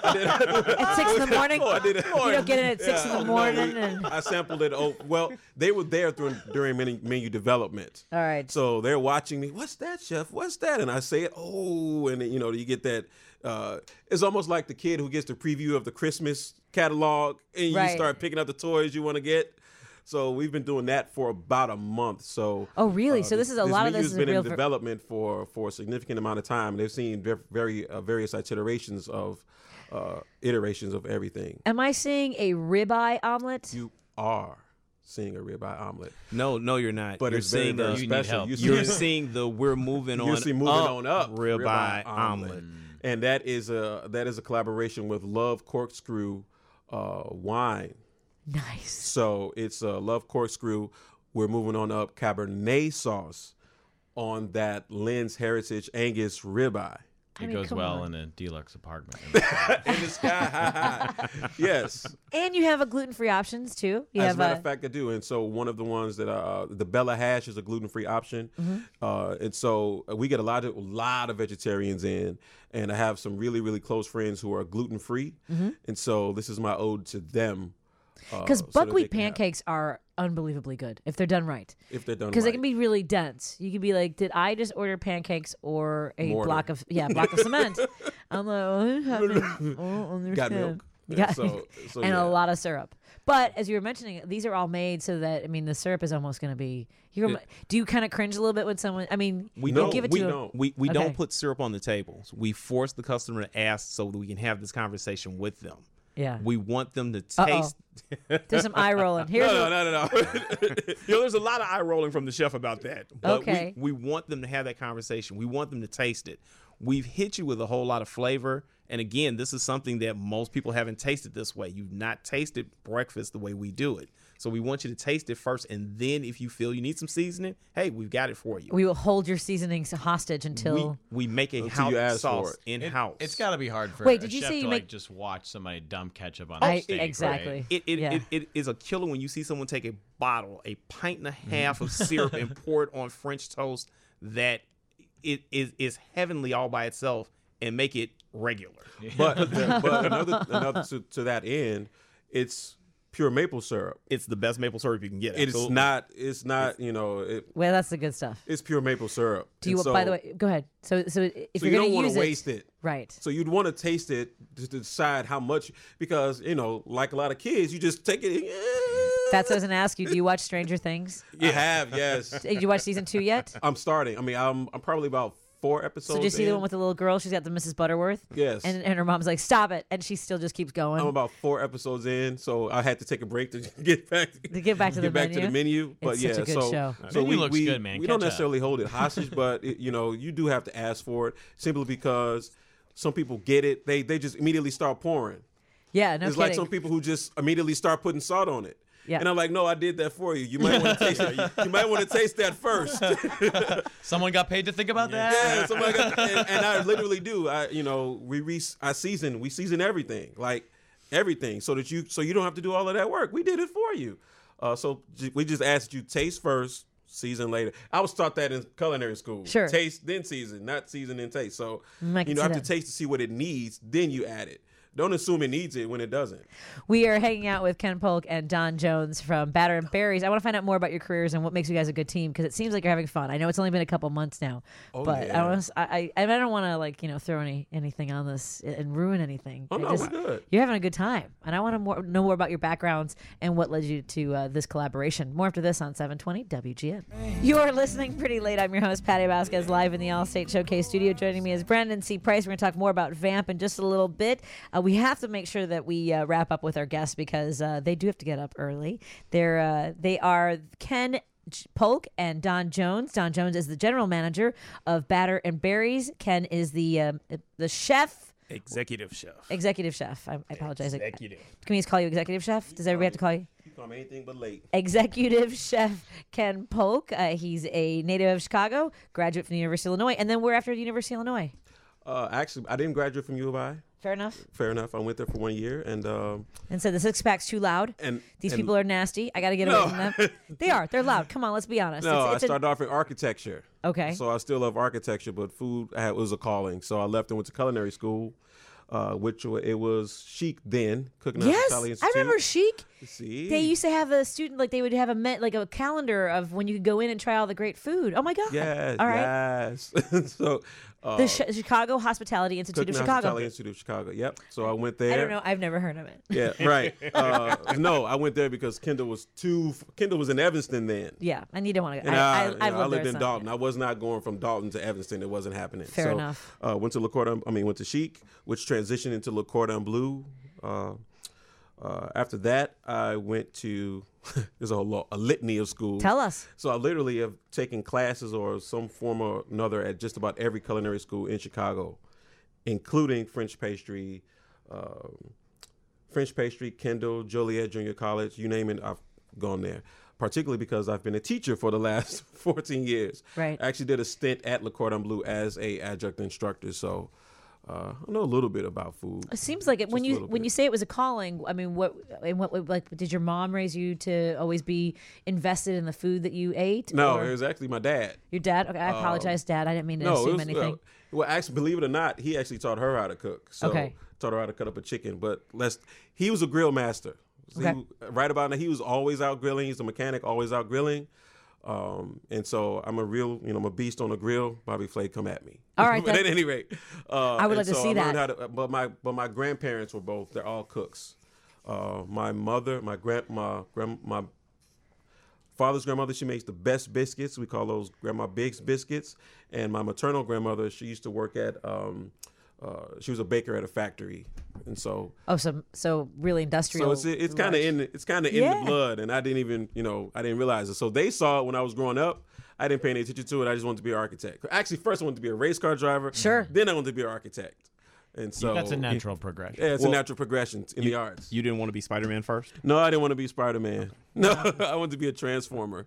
at six in the morning? Oh, I did it. You don't get it at six in the no, morning. we- and, I sampled it. Oh, well, they were there during during menu, menu development. all right. So they're watching me. What's that, chef? What's that? And I say it. Oh, and then, you know, you get that. Uh, it's almost like the kid who gets the preview of the Christmas catalog, and you Right. start picking up the toys you want to get. So we've been doing that for about a month. So Oh, really? uh, So this is a lot of menu this has is been real in for- development for for a significant amount of time. They've seen ver- very uh, various iterations of uh, iterations of everything. Am I seeing a ribeye omelet? You are seeing a ribeye omelet, No, no, you're not. but you're it's very, seeing very a, You need special. help. You you're see- seeing the we're moving You on see moving up on up ribeye omelet. and that is a that is a collaboration with Love Corkscrew uh, Wine. Nice. So it's a Love Corkscrew. We're moving on up Cabernet sauce on that Lynn's Heritage Angus ribeye. I It mean, goes come well on. in a deluxe apartment. In the sky, yes. And you have a gluten-free options too. You As a have matter a of fact, I do. And so one of the ones that uh, the Bella Hash is a gluten-free option, Mm-hmm. uh, and so we get a lot of a lot of vegetarians in, and I have some really really close friends who are gluten-free, Mm-hmm. and so this is my ode to them. uh, because so that they buckwheat can have- pancakes are unbelievably good if they're done right. if they're done Because right. they can be really dense. You can be like, did I just order pancakes or a Mortar. block of yeah block of cement? I'm like, what happened? I don't understand. Got milk. Yeah. So- so, and yeah. a lot of syrup. But as you were mentioning, these are all made so that I mean the syrup is almost going to be. You're, It- do you kind of cringe a little bit when someone? I mean, We you don't. give it we to 'em. don't. We we Okay. don't put syrup on the tables. We force the customer to ask so that we can have this conversation with them. Yeah. We want them to Uh-oh. taste. There's some eye rolling. Here's no, a- no, no, no, no. You know, there's a lot of eye rolling from the chef about that. But Okay. we, we want them to have that conversation. We want them to taste it. We've hit you with a whole lot of flavor. And again, this is something that most people haven't tasted this way. You've not tasted breakfast the way we do it. So we want you to taste it first. And then if you feel you need some seasoning, hey, we've got it for you. we will hold your seasonings hostage until. we, we make a Until house you ask for sauce it. It, in-house. it's got to be hard for Wait, a did you chef say to you like make- just watch somebody dump ketchup on I- a steak. exactly. Right? It it, Yeah. it it is a killer when you see someone take a bottle, a pint and a half of syrup and pour it on French toast that it is is heavenly all by itself and make it regular. But but another another to, to that end, it's pure maple syrup. It's the best maple syrup you can get. It's absolutely. not. It's not. You know. It, Well, that's the good stuff. it's pure maple syrup. Do you? And so, by the way, go ahead. So, so if so you're you going don't to want use to it, waste it. right? So you'd want to taste it to decide how much, because you know, like a lot of kids, you just take it. That's what I was going to ask you. Do you watch Stranger Things? I have, yes. Did you watch season two yet? I'm starting. I mean, I'm I'm probably about four episodes. So did you see in. the one with the little girl? She's got the Missus Butterworth. Yes. And and her mom's like, "Stop it!" And she still just keeps going. I'm about four episodes in, so I had to take a break to get back To get back to the get back menu? to the menu. But It's yeah, such a good so show. so Menu we looks we, good, man. we don't Catch up. necessarily hold it hostage, but it, you know, you do have to ask for it simply because some people get it. They they just immediately start pouring. Yeah, no it's kidding. like some people who just immediately start putting salt on it. Yeah. And I'm like, no, I did that for you. You might want to taste it. You might want to taste that first. Someone got paid to think about that. Yeah, somebody got, and, and I literally do. I, you know, we re, I season, we season everything, like everything, so that you, so you don't have to do all of that work. We did it for you. Uh, so j- we just asked you taste first, season later. I was taught that in culinary school. Sure. Taste then season, not season then taste. So Mm, I can you know, see have to that. taste to see what it needs, then you add it. Don't assume it needs it when it doesn't. We are hanging out with Ken Polk and Don Jones from Batter and Berries. I want to find out more about your careers and what makes you guys a good team, because it seems like you're having fun. I know it's only been a couple months now, Oh, but yeah. I, want I, I I don't want to like you know throw any anything on this and ruin anything. Oh I no, just- we're good. You're having a good time, and I want to more, know more about your backgrounds and what led you to uh, this collaboration. More after this on seven twenty W G N. You're listening Pretty Late. I'm your host, Patty Vasquez, live in the Allstate Showcase studio. Joining me is Brandon C. Price. We're going to talk more about Vamp in just a little bit. Uh, we have to make sure that we uh, wrap up with our guests because uh, they do have to get up early. They're uh, they are Ken Polk and Don Jones. Don Jones is the general manager of Batter and Berries. Ken is the um, the chef. Executive chef. Executive chef. I, I apologize. Executive. Can we just call you executive chef? Does everybody have to call you? You call me anything but late. Executive Chef Ken Polk. Uh, he's a native of Chicago, graduate from the University of Illinois. And then we're after the University of Illinois. Uh, actually, I didn't graduate from U of I. Fair enough. Fair enough. I went there for one year, and um, And so the six pack's too loud. and These and- people are nasty. I got to get away No. from them. They are. They're loud. Come on, let's be honest. No, It's- I it's a- started off in architecture. Okay. So I still love architecture, but food I had, was a calling. So I left and went to culinary school, uh, which wa- it was chic then. Cooking yes, Hospitality I Institute. remember Chic. See, They used to have a student like they would have a met like a calendar of when you could go in and try all the great food. Oh my god! yes, All right. yes. so uh, The Ch- Chicago Hospitality Institute Cooking of Chicago. Hospitality Institute of Chicago. Yep. So I went there. I don't know. I've never heard of it. Yeah, right. Uh, no, I went there because Kendall was too. Kendall was in Evanston then. Yeah, and you don't want to. And I, I, I, you I've know, I lived, lived there, in so- Dalton. I was not going from Dalton to Evanston. It wasn't happening. Fair so, enough. Uh, went to Le Cordon. I mean, went to Chic, which transitioned into Le Cordon Bleu. Uh, uh, after that, I went to. There's a whole lot, a litany of schools. Tell us. So I literally have taken classes or some form or another at just about every culinary school in Chicago, including French pastry, um, French pastry, Kendall, Joliet Junior College, you name it, I've gone there. Particularly because I've been a teacher for the last fourteen years. Right. I actually did a stint at Le Cordon Bleu as a adjunct instructor, so uh, I know a little bit about food. It seems like it when Just a you little when bit. you say it was a calling. I mean, what in what way, like did your mom raise you to always be invested in the food that you ate? No, or it was actually my dad. your dad. Okay, I apologize, Dad. I didn't mean to No, assume it was, anything. uh, well, actually, believe it or not, he actually taught her how to cook. So Okay. taught her how to cut up a chicken. But let's, he was a grill master. So Okay. he, right about now, he was always out grilling. He's a mechanic, always out grilling. Um, and so I'm a real, you know, I'm a beast on the grill. Bobby Flay, come at me. All right, but then. at any rate, uh, I would and like to so see I that. learned How to, but my, but my grandparents were both. They're all cooks. Uh, my mother, my grand, my grand, my father's grandmother, she makes the best biscuits. We call those Grandma Biggs biscuits. And my maternal grandmother, she used to work at, um, uh, she was a baker at a factory and so Oh, so so really industrial. so it's it's kind of large. in the, it's kind of in Yeah. the blood, and I didn't even you know I didn't realize it. So they saw it when I was growing up. I didn't pay any attention to it. I just wanted to be an architect. Actually, first I wanted to be a race car driver. Sure. Then I wanted to be an architect, and so That's a natural progression. Yeah, it's Well, a natural progression in the arts. You didn't want to be Spider-Man first? No, I didn't want to be Spider-Man. No, I wanted to be a transformer.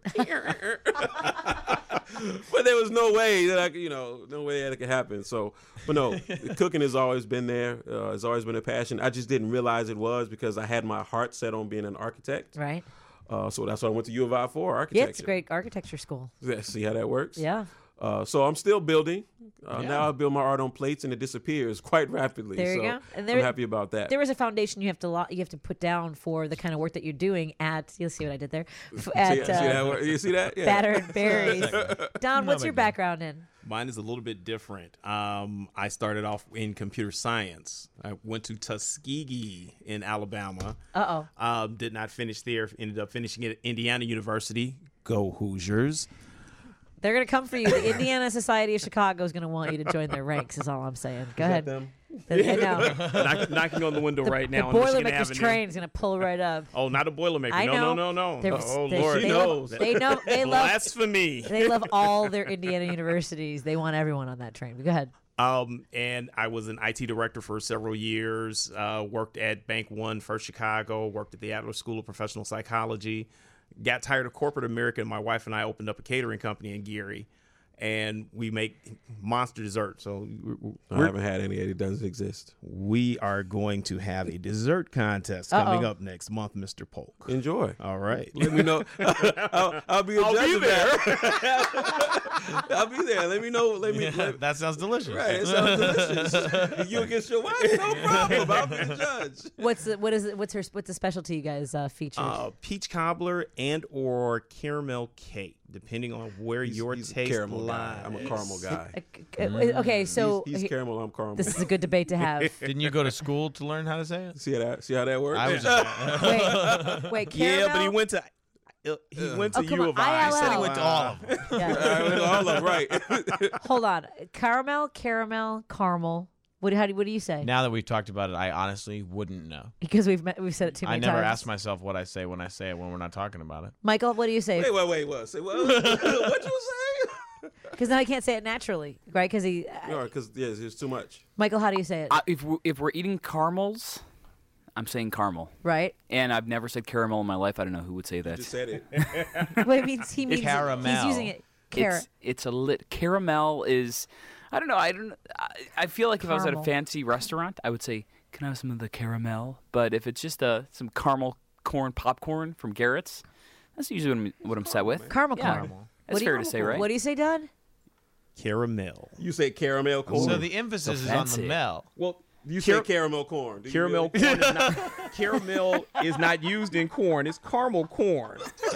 But there was no way that I could, you know, no way that it could happen. So, but no, cooking has always been there. Uh, it's always been a passion. I just didn't realize it was because I had my heart set on being an architect. Right. Uh, so that's why I went to U of I for Yeah, architecture. it's a great architecture school. Yeah, see how that works? Yeah. Uh, so I'm still building. Uh, Yeah. Now I build my art on plates and it disappears quite rapidly. There you so go. And there- I'm happy about that. There is a foundation you have to lo- you have to put down for the kind of work that you're doing at. You'll see what I did there. F- see, At see uh, that work? You see that? Yeah. Batter and Berries. Don, what's No your big deal. background in? Mine is a little bit different. Um, I started off in computer science. I went to Tuskegee in Alabama. Uh oh. Um, did not finish there. Ended up finishing at Indiana University. Go Hoosiers. They're gonna come for you. The Indiana Society of Chicago is gonna want you to join their ranks. Is all I'm saying. Go ahead. Them? I know. Knock, knocking on the window right The now on Michigan Boilermakers Avenue. train is gonna pull right up. Oh, not a Boilermaker. I no, know. no, no, no. They're- Oh, they- Lord. they She love- knows. They know. They love. Blasphemy. They love all their Indiana universities. They want everyone on that train. Go ahead. Um, and I was an I T director for several years. Uh, worked at Bank One First Chicago. Worked at the Adler School of Professional Psychology. Got tired of corporate America, and my wife and I opened up a catering company in Geary, and we make monster desserts. So we're, I we're- haven't had any. It doesn't exist. we are going to have a dessert contest coming Uh-oh. up next month, Mister Polk. Enjoy. All right. Let me know. I'll, I'll be a I'll judge be of that. I'll be there. Let me know. Let me. Yeah, let- that sounds delicious. right. It sounds delicious. You against your wife? No problem. I'll be the judge. What's the, what is it? What's her? What's the specialty you guys uh, featured? Uh, peach cobbler and or caramel cake, depending on where He's- your he's a taste caramel lies. guy. I'm a caramel guy. Uh, uh, okay, so he's, he's he- caramel. I'm caramel. this is a good debate to have. Didn't you go to school to learn how to say it? see how that? See how that works? I was just, Wait, wait, caramel. Yeah, but he went to he went to Oh, come U on, of I. I L L. said he went to all of them. Yeah. all of right. Hold on, caramel, caramel, caramel. What how do what do you say? Now that we've talked about it, I honestly wouldn't know. Because we've met, we've said it too I many never times. ask myself what I say when I say it when we're not talking about it. Michael, what do you say? Wait, wait, wait. What? Say what? What you say? Because now I can't say it naturally, right? Because he, uh, No, because yes, it's too much. Michael, how do you say it? Uh, if we're, if we're eating caramels, I'm saying caramel. right? And I've never said caramel in my life. I don't know who would say that. Just said it. What it means he means Caramel. He's using it. Car- It's it's a lit caramel is I don't know. I don't I, I feel like if I was at Caramel. a fancy restaurant, I would say, "Can I have some of the caramel?" But if it's just uh, some caramel corn popcorn from Garrett's, that's usually what I'm, what I'm set with. caramel Yeah. corn. That's What do fair you- to say, right? What do you say, Don? Caramel. You say caramel corn. So the emphasis is on the fancy. mel. Well, you say Car- caramel corn. Do you caramel really? corn is not caramel is not used in corn. It's caramel corn.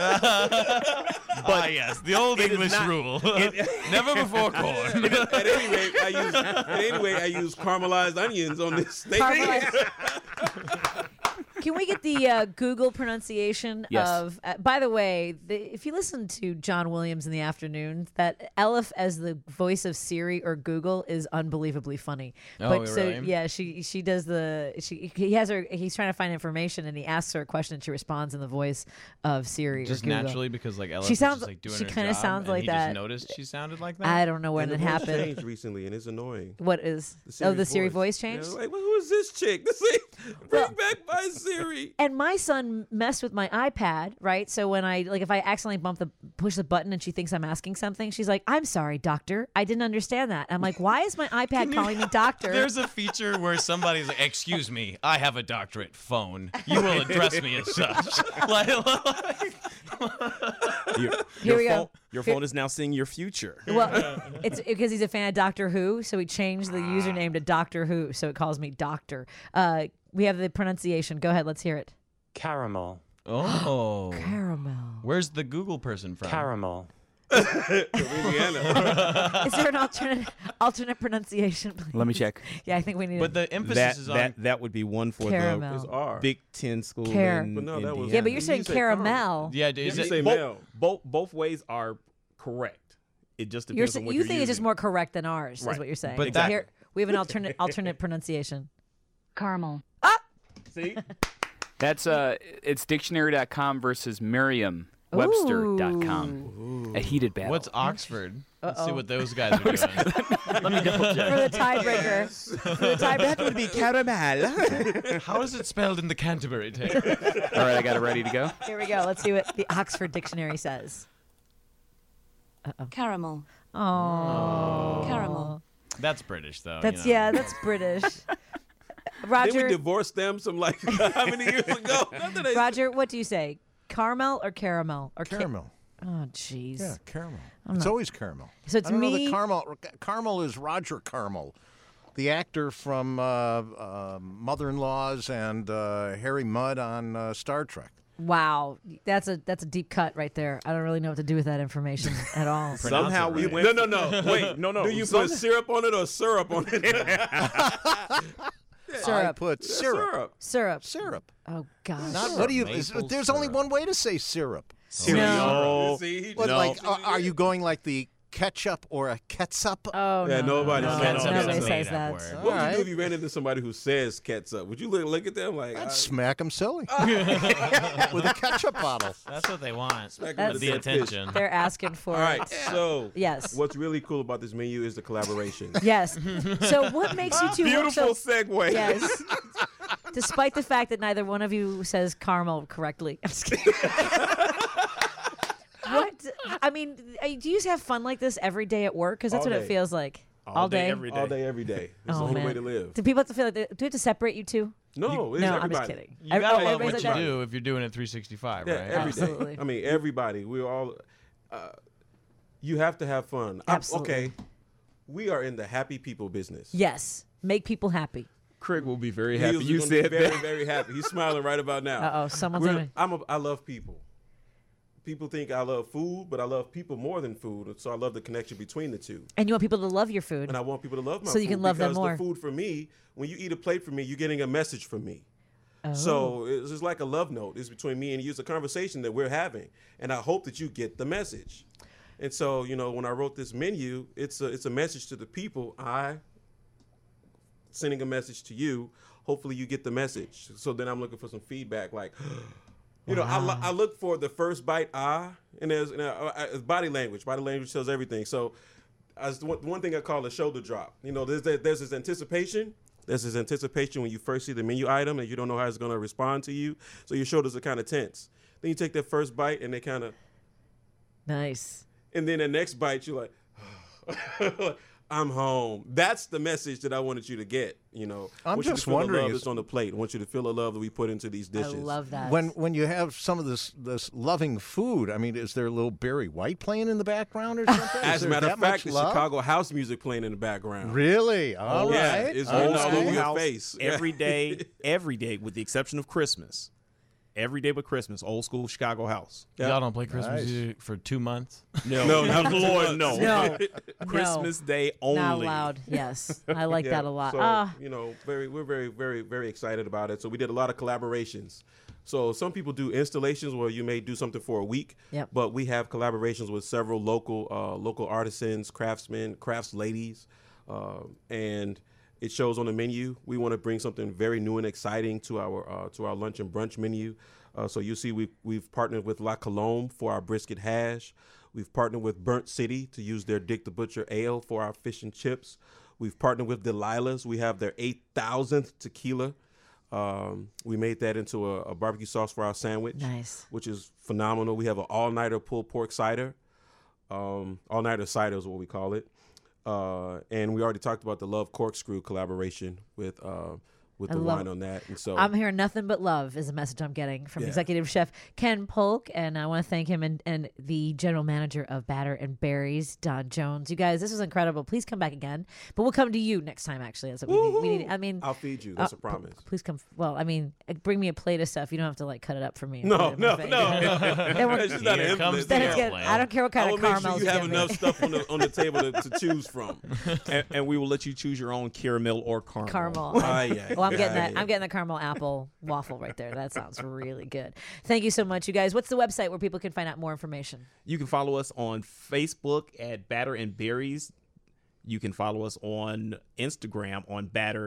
Ah, yes, the old it is English not- rule. Never before corn. At any rate, I use at any rate I use caramelized onions on this steak. Caramelized- Can we get the uh, Google pronunciation Yes. of? Uh, by the way, the, if you listen to John Williams in the afternoon, that Elif as the voice of Siri or Google is unbelievably funny. Oh, but so really? yeah, she she does the she he has her he's trying to find information and he asks her a question and she responds in the voice of Siri. Just or Google. naturally because like Ella She was sounds- just, like doing she her kinda job, sounds and like he that. Just noticed she sounded like that. I don't know when And it the voice happened. changed recently, and it's annoying. What is? The oh, the Siri Siri voice Yeah, changed. like, well, who is this chick? This ain't bring Well- back my Siri. And my son messed with my iPad, right? So when I like if I accidentally bump the push the button and she thinks I'm asking something, she's like, "I'm sorry, doctor. I didn't understand that." I'm like, "Why is my iPad calling me doctor?" There's a feature where somebody's like, "Excuse me, I have a doctorate phone. You will address me as such." like, like- Your, Here your we phone, go. Your Here- phone is now seeing your future. Well, it's because he's a fan of Doctor Who, so he changed the username to Doctor Who, so it calls me Doctor. Uh, we have the pronunciation. Go ahead, let's hear it. Caramel. oh, Caramel. where's the Google person from? Caramel. Louisiana. Is there an alternate alternate pronunciation? Please? Let me check. Yeah, I think we need. But it. the emphasis That is on. that that would be one for Caramel. It's R. the Big Ten school Car- in But no, that was- yeah, but Indiana. you're saying You say caramel. yeah, You is it? say both, male. both both ways are correct. It just You're, depends sa- on what you you're think it's just using. more correct than ours, is Right. what you're saying. But So that- here we have an alternate alternate pronunciation. Caramel. See? That's uh, it's dictionary dot com versus Merriam Webster dot com. A heated battle. What's Oxford? Let's see Uh-oh. what those guys are doing. Let me double For check. the tiebreaker. For the tiebreaker. would be caramel. How is it spelled in the Canterbury Tale? All right, I got it ready to go. Here we go. Let's see what the Oxford Dictionary says. Caramel. Oh. Caramel. That's British, though. That's you know. yeah, that's British. Then we Roger, divorced them some like how many years ago? After they- Roger, what do you say? Caramel or caramel or ca- Caramel. Oh, jeez. Yeah, caramel. It's always caramel. So it's I don't know me- that Carmel. Carmel is Roger Carmel, the actor from uh, uh, Mother-in-Laws and uh, Harry Mudd on uh, Star Trek. Wow, that's a that's a deep cut right there. I don't really know what to do with that information at all. Somehow we right. went. No, no, no. Wait, No, no. Do you Some- put syrup on it or syrup on it? I Syrup, put syrup. Syrup. syrup. Syrup. Oh gosh. Not, what do you? Is, Maple there's only syrup. one way to say syrup. No. See, he What, just- like, are, are you going like the ketchup or a ketchup? Oh Yeah, no. nobody no, says Ketchup that. is a Nobody says made-up that. word. What would you Alright. do if you ran into somebody who says ketchup? Would you look, look at them like, I'd I- smack him silly with a ketchup bottle. That's what they want. smack That's- them The with a fish? attention. They're asking for All right, it. so Yes. what's really cool about this menu is the collaboration. Yes. So what makes you two work Beautiful so? segue. Yes. Despite the fact that neither one of you says caramel correctly. I'm just kidding. What? I mean, uh, do you have fun like this every day at work? Because that's All what day. it feels like. All day, every day. All day, every day. It's Oh, the only man. way to live. Do people have to feel like they, do we have to separate you two? No, it's No, everybody. I'm just kidding. You Ev- gotta oh, love everybody's what you like that? do if you're doing it three sixty-five, Yeah, right? every day. Absolutely. I mean, everybody. We're all. Uh, you have to have fun. I- Absolutely. okay, we are in the happy people business. Yes. Make people happy. Craig will be very He happy was you gonna be said very, that. very happy. He's smiling right about now. Uh oh, someone's We're- gonna. I'm a, I love people. People think I love food, but I love people more than food. So I love the connection between the two. And you want people to love your food. And I want people to love my So food you can love them because more. the food for me, when you eat a plate from me, you're getting a message from me. Oh. So it's just like a love note. It's between me and you. It's a conversation that we're having, and I hope that you get the message. And so, you know, when I wrote this menu, it's a it's a message to the people. I sending a message to you. Hopefully, you get the message. So then I'm looking for some feedback, like. You know, I, lo- I look for the first bite, ah, and there's and, uh, uh, body language. Body language tells everything. So, as one, one thing I call a shoulder drop. You know, there's there's this anticipation. There's this anticipation when you first see the menu item and you don't know how it's going to respond to you. So your shoulders are kind of tense. Then you take that first bite and they kind of, Nice. and then the next bite you're like, I'm home. That's the message that I wanted you to get. You know, I I'm want you just to feel wondering the love is- that's on the plate. I want you to feel the love that we put into these dishes. I love that. When when you have some of this this loving food, I mean, is there a little Barry White playing in the background or something? As Is a there matter that of fact, much the love? Chicago house music playing in the background. Really? All yeah, right. it's all old right. school Old your house face. every day, every day, with the exception of Christmas. Every day but Christmas, old school Chicago house. Yeah. Y'all don't play Christmas Nice. music for two months? No, No, not not Lord, no. No. Christmas Day only. Not allowed. Yes. I like Yeah, that a lot. So, Ah. you know, very we're very, very, very excited about it. So we did a lot of collaborations. So some people do installations where you may do something for a week. Yep. But we have collaborations with several local uh, local artisans, craftsmen, crafts ladies, uh, and it shows on the menu. We want to bring something very new and exciting to our uh, to our lunch and brunch menu. Uh, so you see, we've we've partnered with La Colombe for our brisket hash. We've partnered with Burnt City to use their Dick the Butcher ale for our fish and chips. We've partnered with Delilah's. We have their eight thousandth tequila. Um, we made that into a, a barbecue sauce for our sandwich, Nice. which is phenomenal. We have an all-nighter pulled pork cider. Um, all-nighter cider is what we call it. Uh, and we already talked about the Love Corkscrew collaboration with uh, with I the love wine on that. And so I'm hearing nothing but love is a message I'm getting from Yeah. executive chef Ken Polk, and I want to thank him and, and the general manager of Batter and Berries, Don Jones. You guys, this was incredible. Please come back again, but we'll come to you next time. Actually, that's what we need. We need. I mean, I'll feed you. That's uh, a promise. p- Please come. Well, I mean, uh, bring me a plate of stuff. You don't have to like cut it up for me. and put No, it in my no, face. no. Then we're- She's not Here an comes invalid. the Then it's airplane. good. I don't care what kind I will of make caramels sure you have give me. enough stuff on the on the table to, to choose from. and, and we will let you choose your own caramel or caramel. Caramel. Ah, yeah. Well, I'm getting Yeah, that. yeah. I'm getting the caramel apple waffle right there. That sounds really good. Thank you so much, you guys. What's the website where people can find out more information? You can follow us on Facebook at Batter and Berries. You can follow us on Instagram on Batter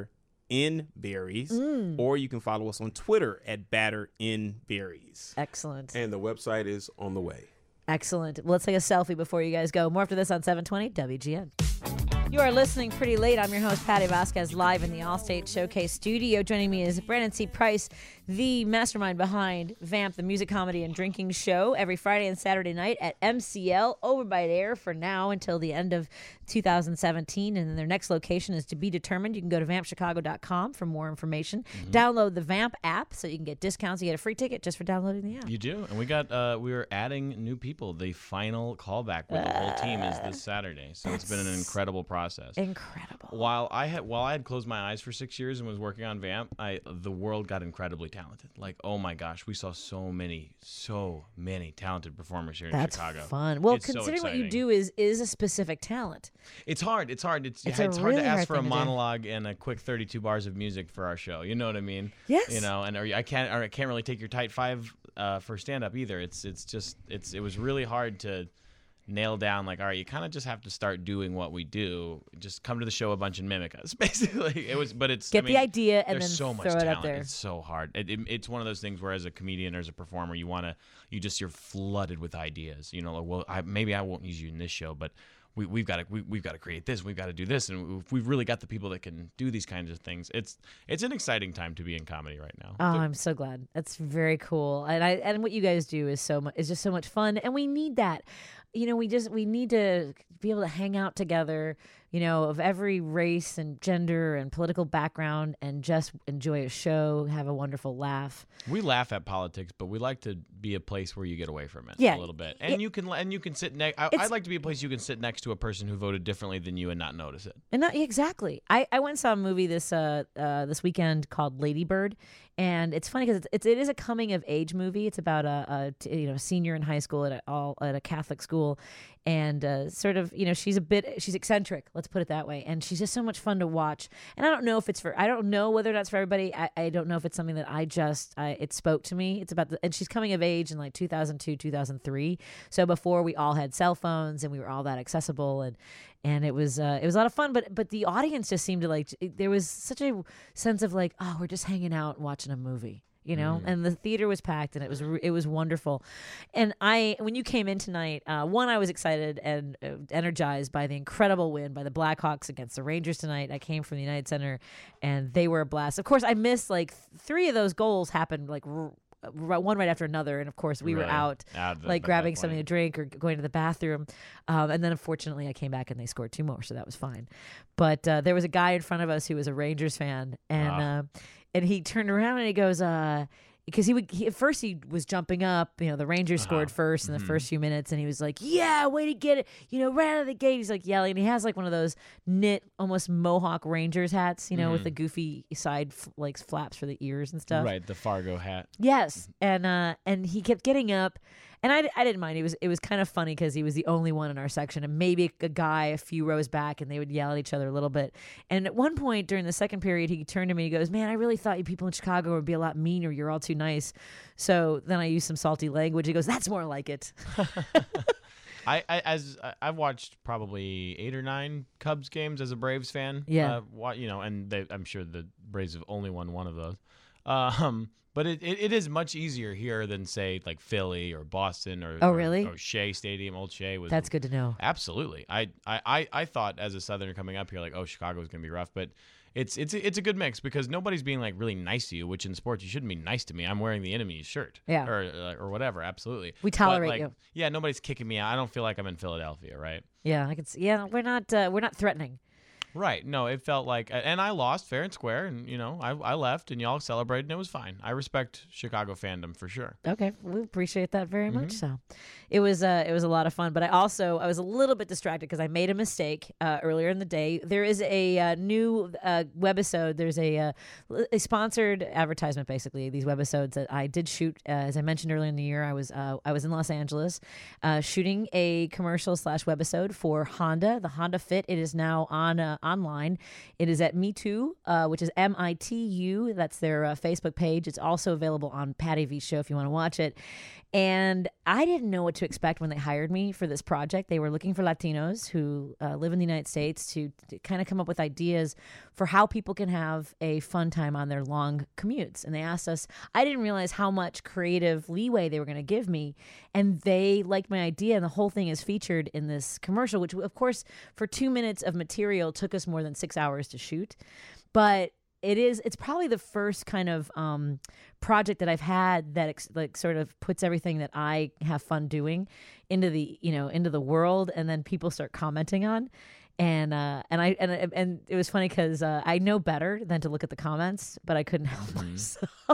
in Berries, Mm. or you can follow us on Twitter at Batter in Berries. Excellent. And the website is on the way. Excellent. Well, let's take a selfie before you guys go. More after this on seven twenty W G N. You are listening Pretty Late. I'm your host, Patty Vasquez, live in the Allstate Showcase studio. Joining me is Brandon C. Price, the mastermind behind Vamp, the music, comedy, and drinking show, every Friday and Saturday night at M C L, over by Air for now until the end of two thousand seventeen. And then their next location is to be determined. You can go to vamp chicago dot com for more information. Mm-hmm. Download the Vamp app so you can get discounts. You get a free ticket just for downloading the app. You do. And we got, uh, we are adding new people. The final callback with the whole team is this Saturday. So it's been an incredible process. Process. Incredible. While I had while I had closed my eyes for six years and was working on Vamp, I the world got incredibly talented. Like, oh my gosh, we saw so many, so many talented performers here That's in Chicago. fun. Well, It's so considering what you exciting. do is is a specific talent. It's hard. It's hard. It's It's it's, a hard really to ask hard for a thing to do. monologue and a quick thirty-two bars of music for our show. You know what I mean? Yes. You know, and or I can't or I can't really take your tight five uh, for stand up either. It's it's just it's it was really hard to nail down, like, all right, you kind of just have to start doing what we do. Just come to the show a bunch and mimic us, basically. It was, but it's Get I mean, the idea and there's then so much throw it talent. up there. It's so hard. It, it, it's one of those things where, as a comedian or as a performer, you want to, you just you're flooded with ideas. You know, like, well, I, maybe I won't use you in this show, but we, we've got to we, we've got to create this. We've got to do this, and we've really got the people that can do these kinds of things. It's it's an exciting time to be in comedy right now. Oh, I'm so glad. That's very cool. And I and what you guys do is so much is just so much fun, and we need that. You know, we just we need to be able to hang out together, you know, of every race and gender and political background, and just enjoy a show, have a wonderful laugh. We laugh at politics, but we like to be a place where you get away from it Yeah. a little bit, and It- you can and you can sit next. I'd like to be a place you can sit next to a person who voted differently than you and not notice it. And not exactly. I, I went and saw a movie this uh, uh this weekend called Lady Bird, and it's funny because it's, it's it is a coming of age movie. It's about a, a t- you know senior in high school at a, all at a Catholic school, and uh, sort of you know she's a bit she's eccentric. Let's put it that way, and she's just so much fun to watch. And I don't know if it's for I don't know whether that's for everybody. I, I don't know if it's something that I just I, it spoke to me. It's about the and she's coming of age in like two thousand two, two thousand three. So before we all had cell phones and we were all that accessible, and and it was uh, it was a lot of fun. But but the audience just seemed to like there was such a sense of like, oh, we're just hanging out and watching a movie. You know, and the theater was packed, and it was it was wonderful. And I, when you came in tonight, uh, one, I was excited and uh, energized by the incredible win by the Blackhawks against the Rangers tonight. I came from the United Center, and they were a blast. Of course, I missed like th- three of those goals happened like r- r- one right after another, and of course we were Really? out, Out of the- like by that grabbing point. something to drink or going to the bathroom. Um, and then unfortunately, I came back and they scored two more, so that was fine. But uh, there was a guy in front of us who was a Rangers fan, and Ah. uh, and he turned around and he goes, uh, because he would he, at first he was jumping up, you know, the Rangers Uh-huh. scored first in the first few minutes, and he was like, "Yeah, way to get it!" You know, right out of the gate, he's like yelling. And he has like one of those knit, almost Mohawk Rangers hats, you know, with the goofy side f- like flaps for the ears and stuff. Right, the Fargo hat. Yes, and uh, and he kept getting up, and I, I didn't mind. It was it was kind of funny because he was the only one in our section, and maybe a guy a few rows back, and they would yell at each other a little bit. And at one point during the second period, he turned to me and he goes, "Man, I really thought you people in Chicago would be a lot meaner. You're all too nice." So then I used some salty language. He goes, "That's more like it." I, I as I- I've watched probably eight or nine Cubs games as a Braves fan. Yeah. uh, wa- you know, and they, I'm sure the Braves have only won one of those. Um, but it, it, it is much easier here than say like Philly or Boston or Oh, or- really? or Shea Stadium. Old Shea was That's good to know. Absolutely. I, I, I, I thought as a Southerner coming up here, like, oh, Chicago is going to be rough. But it's it's a, it's a good mix because nobody's being like really nice to you, which in sports you shouldn't be nice to me. I'm wearing the enemy's shirt. Yeah. Or, uh, or whatever. Absolutely. We But, tolerate like, you. Yeah, nobody's kicking me out. I don't feel like I'm in Philadelphia, right? Yeah, I can see. Yeah, we're not uh, we're not threatening. Right. No, it felt like, and I lost fair and square, and you know, I I left, and y'all celebrated, and it was fine. I respect Chicago fandom for sure. Okay, we appreciate that very much. Mm-hmm. So, it was uh, it was a lot of fun. But I also I was a little bit distracted because I made a mistake uh, earlier in the day. There is a uh, new uh, webisode. There's a uh, a sponsored advertisement, basically. These webisodes that I did shoot, uh, as I mentioned earlier in the year. I was uh, I was in Los Angeles, uh, shooting a commercial slash webisode for Honda, the Honda Fit. It is now on uh, online. It is at Me Too, uh, which is M I T U. That's their uh, Facebook page. It's also available on Patty V's show if you want to watch it. And I didn't know what to expect when they hired me for this project. They were looking for Latinos who uh, live in the United States to, to kind of come up with ideas for how people can have a fun time on their long commutes. And they asked us, I didn't realize how much creative leeway they were going to give me. And they liked my idea. And the whole thing is featured in this commercial, which, of course, for two minutes of material took us more than six hours to shoot. But it is, it's probably the first kind of um, project that I've had that ex- like sort of puts everything that I have fun doing into the, you know, into the world, and then people start commenting on. And uh, and I and and it was funny because uh, I know better than to look at the comments, but I couldn't help Mm-hmm. myself.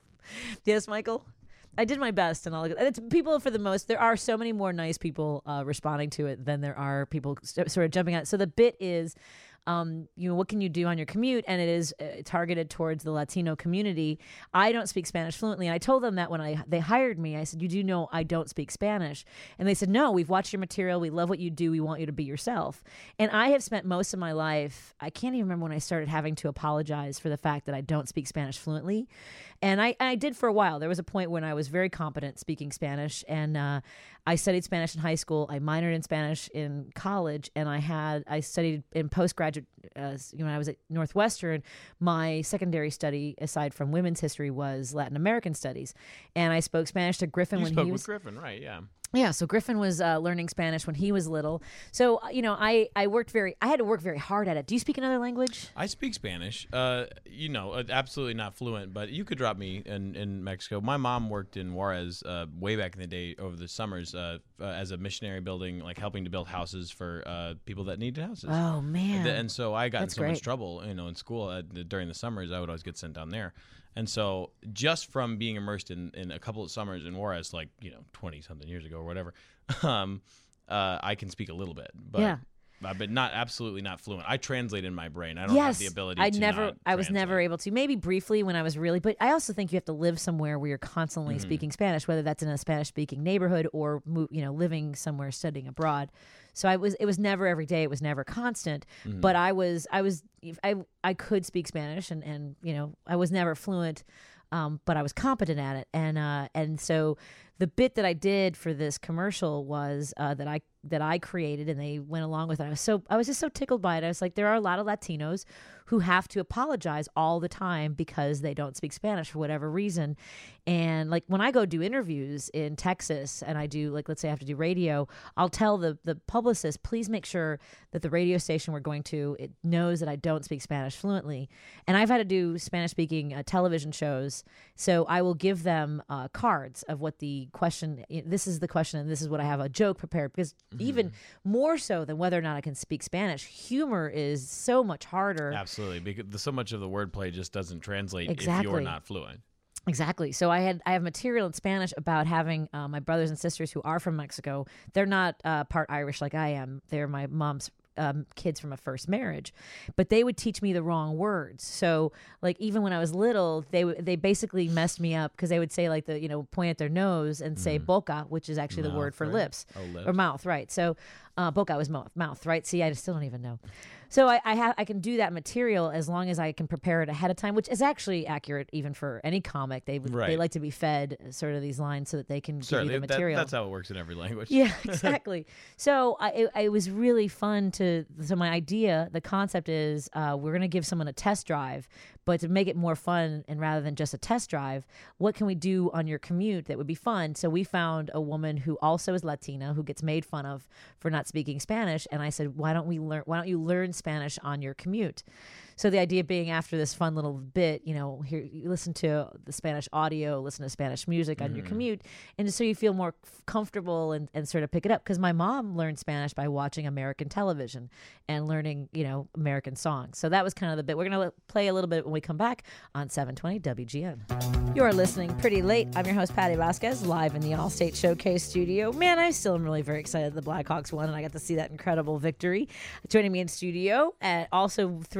Yes, Michael? I did my best, and all. And it's people for the most. There are so many more nice people uh, responding to it than there are people st- sort of jumping at it. So the bit is, um, you know, what can you do on your commute? And it is uh, targeted towards the Latino community. I don't speak Spanish fluently. And I told them that when I they hired me. I said, you do know I don't speak Spanish. And they said, no, we've watched your material. We love what you do. We want you to be yourself. And I have spent most of my life, I can't even remember when I started having to apologize for the fact that I don't speak Spanish fluently. And I, I did for a while. There was a point when I was very competent speaking Spanish, and uh, I studied Spanish in high school. I minored in Spanish in college, and I had I studied in postgraduate. Uh, when I was at Northwestern, my secondary study, aside from women's history, was Latin American studies, and I spoke Spanish to Griffin You when spoke he with was. Griffin, right? Yeah. Yeah, so Griffin was uh, learning Spanish when he was little. So, uh, you know, I, I worked very, I had to work very hard at it. Do you speak another language? I speak Spanish. Uh, you know, uh, absolutely not fluent, but you could drop me in, in Mexico. My mom worked in Juarez uh, way back in the day over the summers uh, uh, as a missionary building, like helping to build houses for uh, people that needed houses. Oh, man. And, th- and so I got That's in so great. much trouble, you know, in school uh, during the summers. I would always get sent down there. And so just from being immersed in, in a couple of summers in Juarez, like, you know, twenty-something years ago or whatever, um, uh, I can speak a little bit. But, Yeah. uh, but not absolutely not fluent. I translate in my brain. I don't yes, have the ability I to never, not I was never translate. able to. Maybe briefly when I was really, but I also think you have to live somewhere where you're constantly Mm-hmm. speaking Spanish, whether that's in a Spanish-speaking neighborhood or mo- you know living somewhere studying abroad. So I was, it was never every day. It was never constant. Mm-hmm. But I was, I was, I, I could speak Spanish, and and you know I was never fluent. Um, but I was competent at it, and uh, and so the bit that I did for this commercial was uh, that I that I created, and they went along with it. I was so I was just so tickled by it. I was like, there are a lot of Latinos who have to apologize all the time because they don't speak Spanish for whatever reason. And like when I go do interviews in Texas, and I do like let's say I have to do radio, I'll tell the the publicist, please make sure that the radio station we're going to it knows that I don't speak Spanish fluently. And I've had to do Spanish speaking uh, television shows, so I will give them uh, cards of what the question. This is the question, and this is what I have a joke prepared, because even more so than whether or not I can speak Spanish, humor is so much harder. Absolutely, because the, so much of the wordplay just doesn't translate if Exactly. you're not fluent. Exactly. So I had I have material in Spanish about having uh, my brothers and sisters who are from Mexico. They're not uh, part Irish like I am. They're my mom's um, kids from a first marriage, but they would teach me the wrong words. So like even when I was little, they w- they basically messed me up because they would say like the you know point at their nose and say boca, which is actually the Mouth, word for right? lips, Oh, lips. or mouth, right? So uh, boca was mouth, mouth, right? See, I still don't even know. So I, I have I can do that material as long as I can prepare it ahead of time, which is actually accurate even for any comic. They would they Right. like to be fed sort of these lines so that they can Certainly, give you the that, material. that's how it works in every language. Yeah, exactly. So I, it, it was really fun to. So my idea, the concept is, uh, we're going to give someone a test drive, but to make it more fun and rather than just a test drive, what can we do on your commute that would be fun? So we found a woman who also is Latina who gets made fun of for not speaking Spanish, and I said, why don't we learn? Why don't you learn Spanish on your commute? So the idea being, after this fun little bit, you know, here you listen to the Spanish audio, listen to Spanish music on your commute, and just so you feel more f- comfortable and, and sort of pick it up. Because my mom learned Spanish by watching American television and learning, you know, American songs. So that was kind of the bit. We're going to play a little bit when we come back on seven twenty W G N. You are listening Pretty Late. I'm your host, Patty Vasquez, live in the Allstate Showcase studio. Man, I still am really very excited the Blackhawks won, and I got to see that incredible victory. Joining me in studio, and also thrilled to have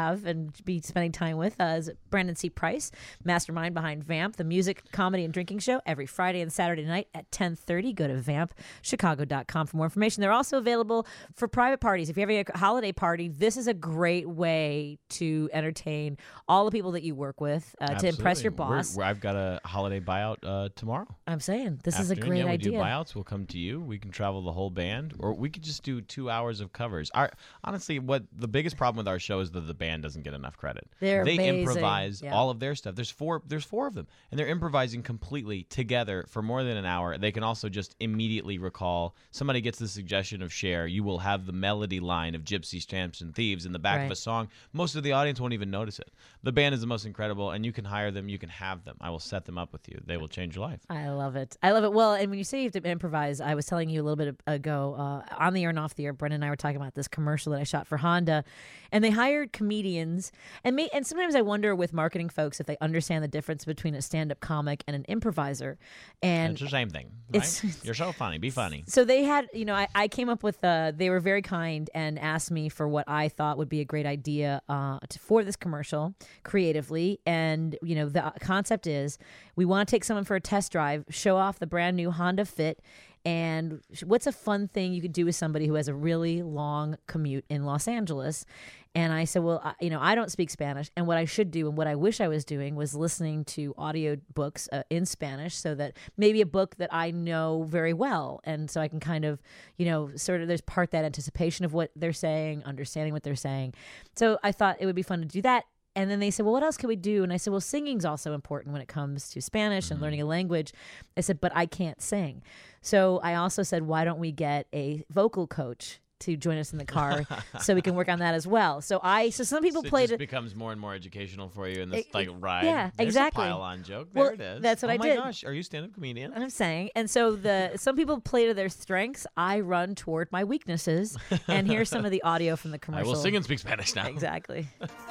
have and be spending time with uh, is Brandon C. Price, mastermind behind Vamp, the music, comedy, and drinking show every Friday and Saturday night at ten thirty. Go to vamp chicago dot com for more information. They're also available for private parties. If you're having a holiday party, this is a great way to entertain all the people that you work with, uh, to impress your Absolutely. We're- boss. we're- I've got a holiday buyout uh, tomorrow. I'm saying this is a Afternoon. great yeah, we idea. do buyouts. We'll come to you. We can travel the whole band, or we could just do two hours of covers. Our honestly, what the biggest problem with our show is that the band doesn't get enough credit. They're they amazing. improvise Yeah. all of their stuff. There's four. There's four of them, and they're improvising completely together for more than an hour. They can also just immediately recall. Somebody gets the suggestion of Cher, you will have the melody line of Gypsies, Tramps, and Thieves in the back Right. of a song. Most of the audience won't even notice it. The band is the most incredible, and you can hire them. You can have them. I will set them up with you. They will change your life. I love it. I love it. Well, and when you say you have to improvise, I was telling you a little bit ago uh, on the air and off the air, Brendan and I were talking about this commercial that I shot for Honda, and they hired comedians. And may, and sometimes I wonder with marketing folks if they understand the difference between a stand-up comic and an improviser. And It's the same thing. it's- Right? You're so funny. Be funny. so they had, you know, I, I came up with, uh, they were very kind and asked me for what I thought would be a great idea uh, to, for this commercial creatively. And, you know, the concept is we want to take someone for a test drive, show off the brand new Honda Fit. And what's a fun thing you could do with somebody who has a really long commute in Los Angeles? And I said, well, I, you know, I don't speak Spanish. And what I should do and what I wish I was doing was listening to audio books uh, in Spanish so that maybe a book that I know very well. And so I can kind of, you know, sort of there's part that anticipation of what they're saying, understanding what they're saying. So I thought it would be fun to do that. And then they said, well, what else can we do? And I said, well, singing's also important when it comes to Spanish and learning a language. I said, but I can't sing. So I also said, why don't we get a vocal coach to join us in the car so we can work on that as well? So I, so some people So it played just it. becomes more and more educational for you in this It- like ride. yeah, There's exactly. A pile-on joke. Well, There it is. that's what oh I my did. gosh, are you a stand-up comedian? I'm saying. And so the some people play to their strengths. I run toward my weaknesses. And here's some of the audio from the I commercial. will sing and speak Spanish now. Exactly.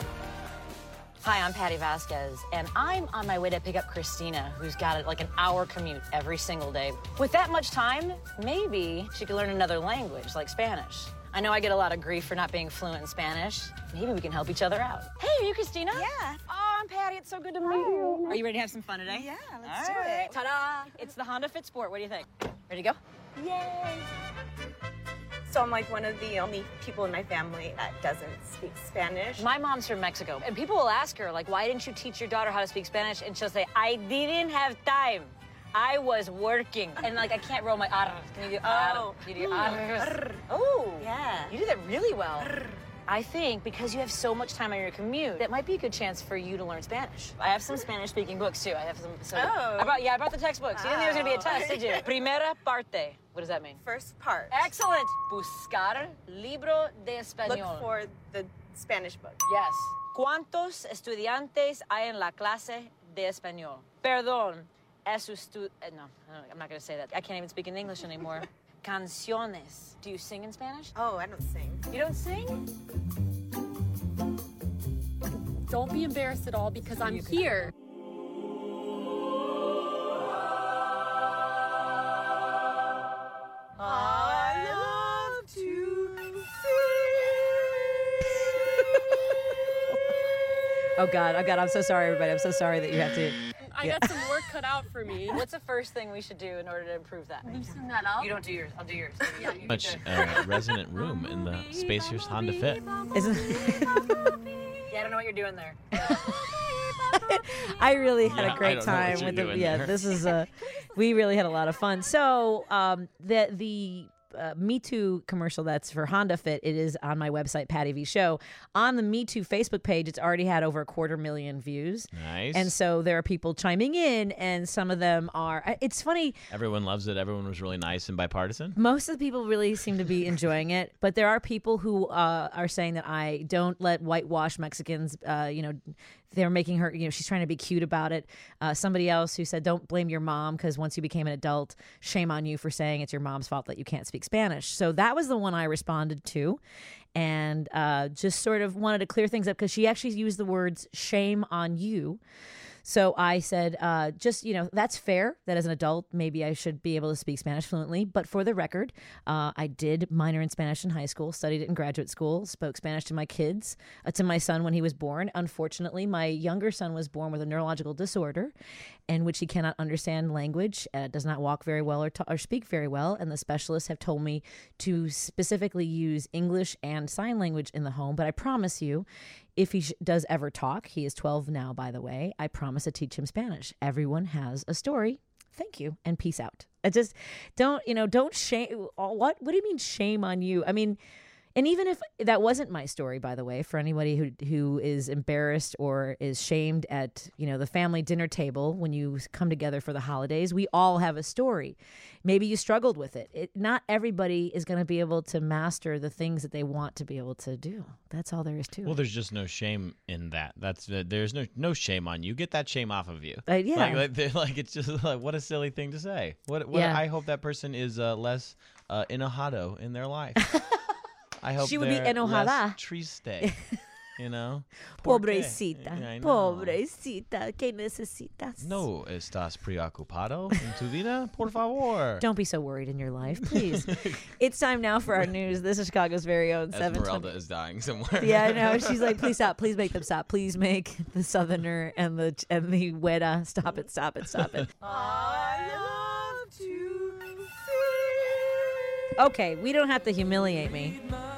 Hi, I'm Patty Vasquez, and I'm on my way to pick up Christina, who's got like an hour commute every single day. With that much time, maybe she could learn another language, like Spanish. I know I get a lot of grief for not being fluent in Spanish. Maybe we can help each other out. Hey, are you Christina? Yeah. Oh, I'm Patty. It's so good to meet you. Are you ready to have some fun today? Yeah, let's All do right. it. Ta-da! It's the Honda Fit Sport. What do you think? Ready to go? Yay! So I'm like one of the only people in my family that doesn't speak Spanish. My mom's from Mexico, and people will ask her, like, why didn't you teach your daughter how to speak Spanish? And she'll say, I didn't have time. I was working. And, like, I can't roll my R. Can you do R? Oh. Can you do R? Oh. Yeah. You do that really well. I think because you have so much time on your commute, that might be a good chance for you to learn Spanish. I have some Spanish-speaking books, too. I have some. some Oh. I brought, yeah, I brought the textbooks. You didn't think there was going to be a Wow. test, did you? Primera parte. What does that mean? First part. Excellent. Buscar libro de español. Look for the Spanish book. Yes. ¿Cuántos estudiantes hay en la clase de español? Perdón. Es estu- eh, no, I'm not going to say that. I can't even speak in English anymore. Canciones. Do you sing in Spanish? Oh, I don't sing. You don't sing? Don't be embarrassed at all because I'm here. I love to Oh God, oh God, I'm so sorry, everybody. I'm so sorry that you have to. I got some work cut out for me. What's the first thing we should do in order to improve that? Loosen that up. You don't do yours. I'll do yours. Yeah, you Much uh, resonant room in the spacious Honda Fit. Isn't Yeah, I don't know what you're doing there. I really had Yeah, a I great don't know what time you're with the doing yeah. there. This is a we really had a lot of fun. So um, the the. Uh, Me Too commercial that's for Honda Fit. It is on my website, Patty V Show. On the Me Too Facebook page, it's already had over a quarter million views. Nice. And so there are people chiming in, and some of them are. I- It's funny. Everyone loves it. Everyone was really nice and bipartisan. Most of the people really seem to be enjoying it, but there are people who uh, are saying that I don't let whitewash Mexicans. Uh, you know, they're making her. You know, she's trying to be cute about it. Uh, somebody else who said, "Don't blame your mom because once you became an adult, shame on you for saying it's your mom's fault that you can't speak Spanish." So that was the one I responded to, and uh, just sort of wanted to clear things up because she actually used the words "shame on you." So I said, uh, just, you know, that's fair that as an adult, maybe I should be able to speak Spanish fluently. But for the record, uh, I did minor in Spanish in high school, studied it in graduate school, spoke Spanish to my kids, uh, to my son when he was born. Unfortunately, my younger son was born with a neurological disorder in which he cannot understand language, uh, does not walk very well or, ta- or speak very well. And the specialists have told me to specifically use English and sign language in the home. But I promise you, if he sh- does ever talk, he is twelve now, by the way, I promise to teach him Spanish. Everyone has a story. Thank you and peace out. I just don't, you know, don't shame. What, what do you mean shame on you? I mean, and even if that wasn't my story, by the way, for anybody who who is embarrassed or is shamed at, you know, the family dinner table when you come together for the holidays, we all have a story. Maybe you struggled with it. it not everybody is going to be able to master the things that they want to be able to do. That's all there is to it. Well, there's just no shame in that. That's uh, there's no no shame on you. Get that shame off of you. Uh, yeah. Like, like, they're- like, it's just like, what a silly thing to say. What, what Yeah. I hope that person is uh, less uh, enojado in their life. I hope She would be they're enojada. less triste. You know? ¿Por qué? Pobrecita, I know. pobrecita, ¿qué necesitas? No estás preocupado en tu vida, por favor. Don't be so worried in your life, please. It's time now for our news. This is Chicago's very own seven Esmeralda twenty. is dying somewhere. Yeah, I know. She's like, please stop. Please make them stop. Please make the Southerner and the and the Weta stop it, stop it, stop it. I love to Okay, we don't have to humiliate me.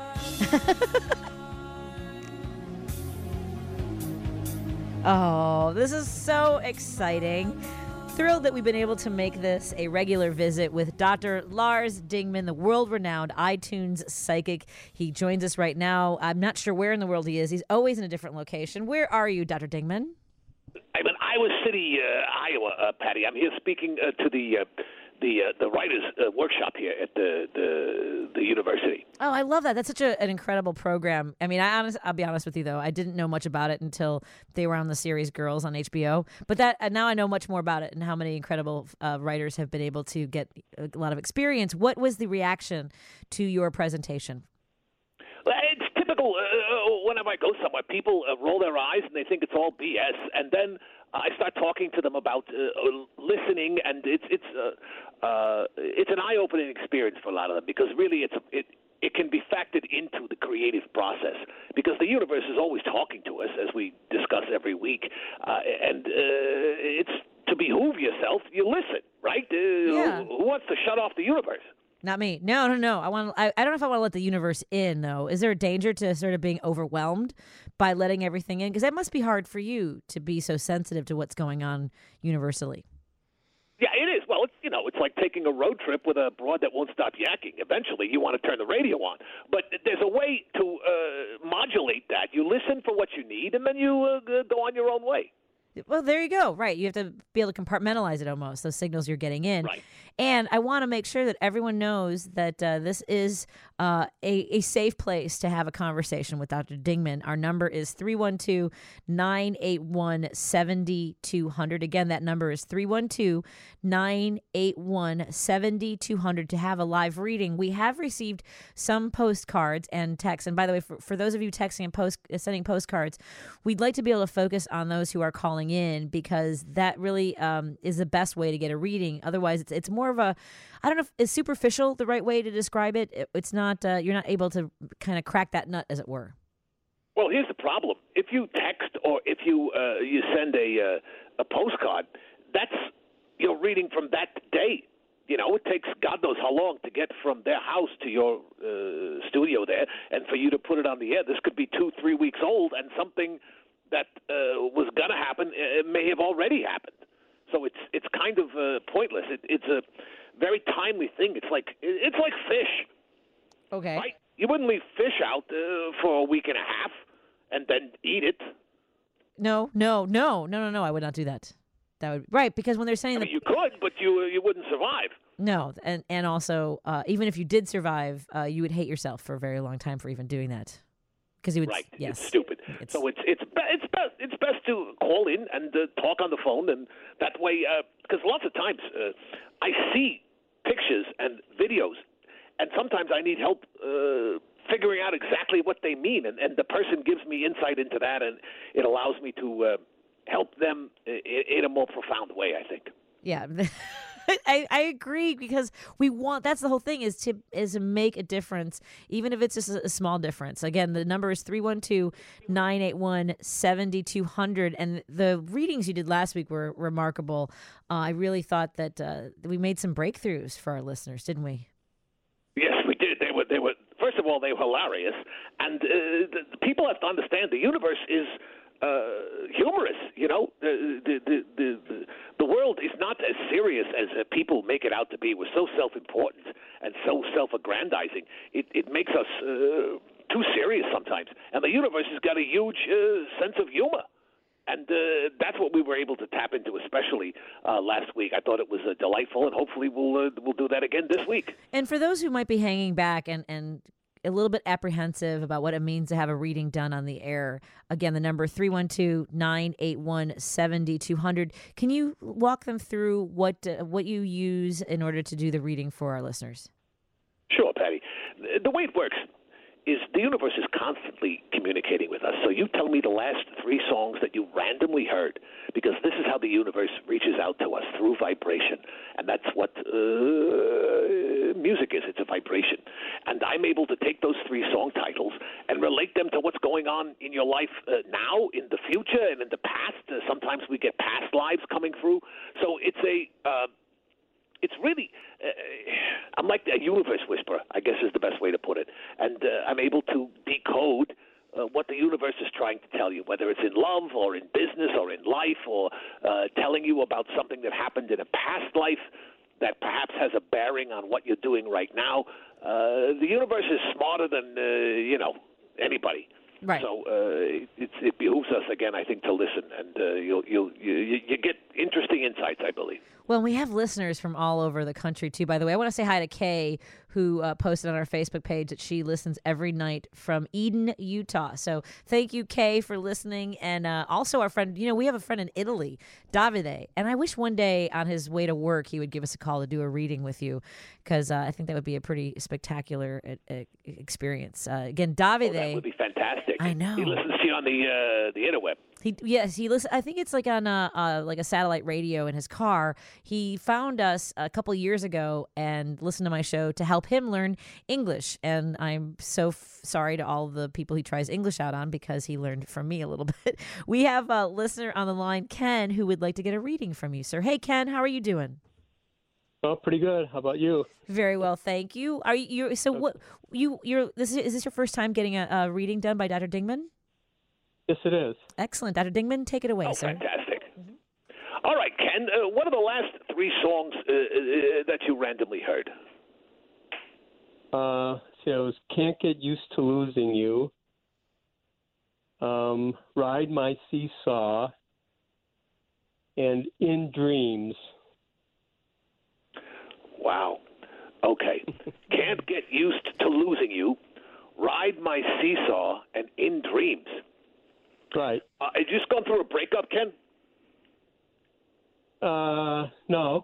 Oh, this is so exciting. Thrilled that we've been able to make this a regular visit with Doctor Lars Dingman, the world-renowned iTunes psychic. He joins us right now. I'm not sure where in the world he is. He's always in a different location. Where are you, Doctor Dingman? I'm in Iowa City, uh, Iowa, uh, Patty. I'm here speaking uh, to the uh, the uh, the writers' uh, workshop here at the, the the university. Oh, I love that. That's such a, an incredible program. I mean, I honest, I'll be honest with you, though. I didn't know much about it until they were on the series Girls on H B O. But that uh, now I know much more about it and how many incredible uh, writers have been able to get a lot of experience. What was the reaction to your presentation? Well, it's typical. Uh, whenever I go somewhere, people uh, roll their eyes and they think it's all B S, and then I start talking to them about uh, listening, and it's it's uh, uh, it's an eye-opening experience for a lot of them because really it's it it can be factored into the creative process because the universe is always talking to us as we discuss every week, uh, and uh, it's to behoove yourself, you listen, right? Uh, Yeah. Who wants to shut off the universe? Not me. No, no, no. I want. I, I don't know if I want to let the universe in, though. Is there a danger to sort of being overwhelmed by letting everything in? Because that must be hard for you to be so sensitive to what's going on universally. Yeah, it is. Well, it's you know, it's like taking a road trip with a broad that won't stop yakking. Eventually, you want to turn the radio on, but there's a way to uh, modulate that. You listen for what you need, and then you uh, go on your own way. Well, there you go. Right. You have to be able to compartmentalize it almost, those signals you're getting in. Right. And I want to make sure that everyone knows that uh, this is uh, a, a safe place to have a conversation with Doctor Dingman. Our number is three one two, nine eight one, seven two zero zero. Again, that number is three one two, nine eight one, seven two zero zero to have a live reading. We have received some postcards and texts. And by the way, for, for those of you texting and post, sending postcards, we'd like to be able to focus on those who are calling in because that really um, is the best way to get a reading. Otherwise, it's it's more of a, I don't know if is superficial the right way to describe it. it it's not, uh, you're not able to kind of crack that nut, as it were. Well, here's the problem: if you text or if you uh, you send a uh, a postcard, that's you're reading from that day. You know, it takes God knows how long to get from their house to your uh, studio there, and for you to put it on the air. This could be two, three weeks old, and something that uh, was going to happen uh, may have already happened. So it's it's kind of uh, pointless. It, it's a very timely thing. It's like it's like fish. Okay. Right? You wouldn't leave fish out uh, for a week and a half and then eat it. No, no, no, no, no, no. I would not do that. That would right because when they're saying I that mean, you could, but you uh, you wouldn't survive. no, and and also uh, even if you did survive, uh, you would hate yourself for a very long time for even doing that because you would. Right. Yes. It's stupid. It's- So it's it's be- it's best it's best to call in and uh, talk on the phone, and that way because lots of times uh, I see pictures and videos, and sometimes I need help uh, figuring out exactly what they mean, and, and the person gives me insight into that, and it allows me to uh, help them in, in a more profound way, I think. Yeah. I, I agree because we want that's the whole thing is to is to make a difference, even if it's just a, a small difference. Again, the number is three one two, nine eight one, seven two zero zero, and the readings you did last week were remarkable. Uh, I really thought that uh, we made some breakthroughs for our listeners, didn't we? Yes, we did. They were they were first of all they were hilarious, and uh, the, the people have to understand the universe is uh, humorous. You know, the the, the the the the world is not as serious as uh, people make it out to be. We're so self-important and so self-aggrandizing. It it makes us uh, too serious sometimes, and the universe has got a huge uh, sense of humor. And uh, that's what we were able to tap into, especially uh, last week. I thought it was uh, delightful, and hopefully we'll uh, we'll do that again this week. And for those who might be hanging back and, and a little bit apprehensive about what it means to have a reading done on the air, again, the number three one two, nine eight one, seven two zero zero. Can you walk them through what uh, what you use in order to do the reading for our listeners? Sure, Patty. The way it works is the universe is constantly communicating with us. So you tell me the last three songs that you randomly heard, because this is how the universe reaches out to us, through vibration. And that's what uh, music is. It's a vibration. And I'm able to take those three song titles and relate them to what's going on in your life uh, now, in the future, and in the past. Uh, sometimes we get past lives coming through. So it's a... Uh, It's really, uh, I'm like a universe whisperer, I guess is the best way to put it. And uh, I'm able to decode uh, what the universe is trying to tell you, whether it's in love or in business or in life, or uh, telling you about something that happened in a past life that perhaps has a bearing on what you're doing right now. Uh, the universe is smarter than, uh, you know, anybody. Right. So uh, it, it behooves us, again, I think, to listen, and uh, you'll, you'll, you, you get interesting insights, I believe. Well, we have listeners from all over the country, too. By the way, I want to say hi to Kay, who uh, posted on our Facebook page that she listens every night from Eden, Utah. So thank you, Kay, for listening. And uh, also our friend, you know, we have a friend in Italy, Davide. And I wish one day on his way to work he would give us a call to do a reading with you, because uh, I think that would be a pretty spectacular uh, experience. Uh, again, Davide. Oh, that would be fantastic. I know. He listens to you on the, uh, the interweb. He, yes, he listen. I think it's like on a uh, like a satellite radio in his car. He found us a couple years ago and listened to my show to help him learn English. And I'm so f- sorry to all the people he tries English out on, because he learned from me a little bit. We have a listener on the line, Ken, who would like to get a reading from you, sir. Hey, Ken, how are you doing? Oh, pretty good. How about you? Very well, thank you. Are you you're, so? What you you're this is, is this your first time getting a, a reading done by Doctor Dingman? Yes, it is. Excellent. Doctor Dingman, take it away, oh, sir. Fantastic. Mm-hmm. All right, Ken, uh, what are the last three songs uh, uh, that you randomly heard? Uh, so it was Can't Get Used to Losing You, um, Ride My Seesaw, and In Dreams. Wow. Okay. Can't Get Used to Losing You, Ride My Seesaw, and In Dreams. Right. Uh, have you just gone through a breakup, Ken? Uh, no.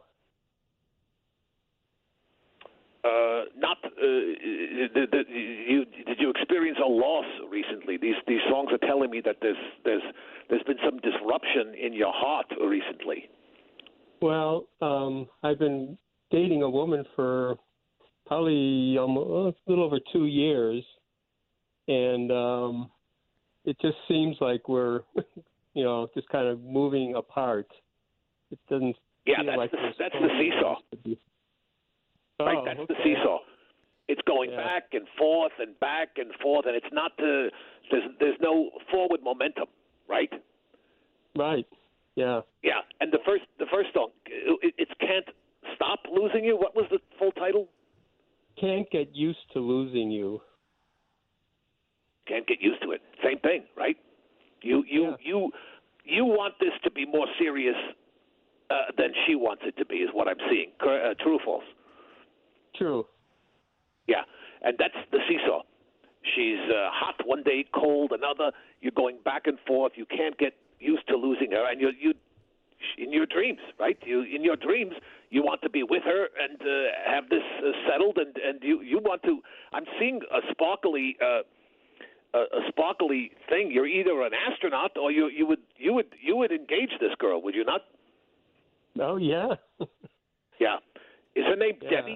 Uh, not. Uh, did, did, you, did you experience a loss recently? These these songs are telling me that there's there's there's been some disruption in your heart recently. Well, um, I've been dating a woman for probably almost, a little over two years, and um, it just seems like we're, you know, just kind of moving apart. It doesn't yeah, feel that's like the, there's that's the seesaw. Oh, right, that's okay. the seesaw. It's going Yeah. back and forth and back and forth, and it's not the there's there's no forward momentum, right? Right. Yeah. Yeah, and the first the first song, it, it's Can't Stop Losing You. What was the full title? Can't Get Used to Losing You. Can't get used to it. Same thing, right? You you Yeah. you you want this to be more serious uh, than she wants it to be, is what I'm seeing. Cor- uh, true or false? True. Yeah, and that's the seesaw. She's uh, hot one day, cold another. You're going back and forth. You can't get used to losing her, and you you in your dreams, right? You in your dreams, you want to be with her and uh, have this uh, settled, and and you you want to. I'm seeing a sparkly uh, a, a sparkly thing. You're either an astronaut or you you would you would you would engage this girl, would you not? Oh yeah. Yeah. Is her name Yeah. Debbie?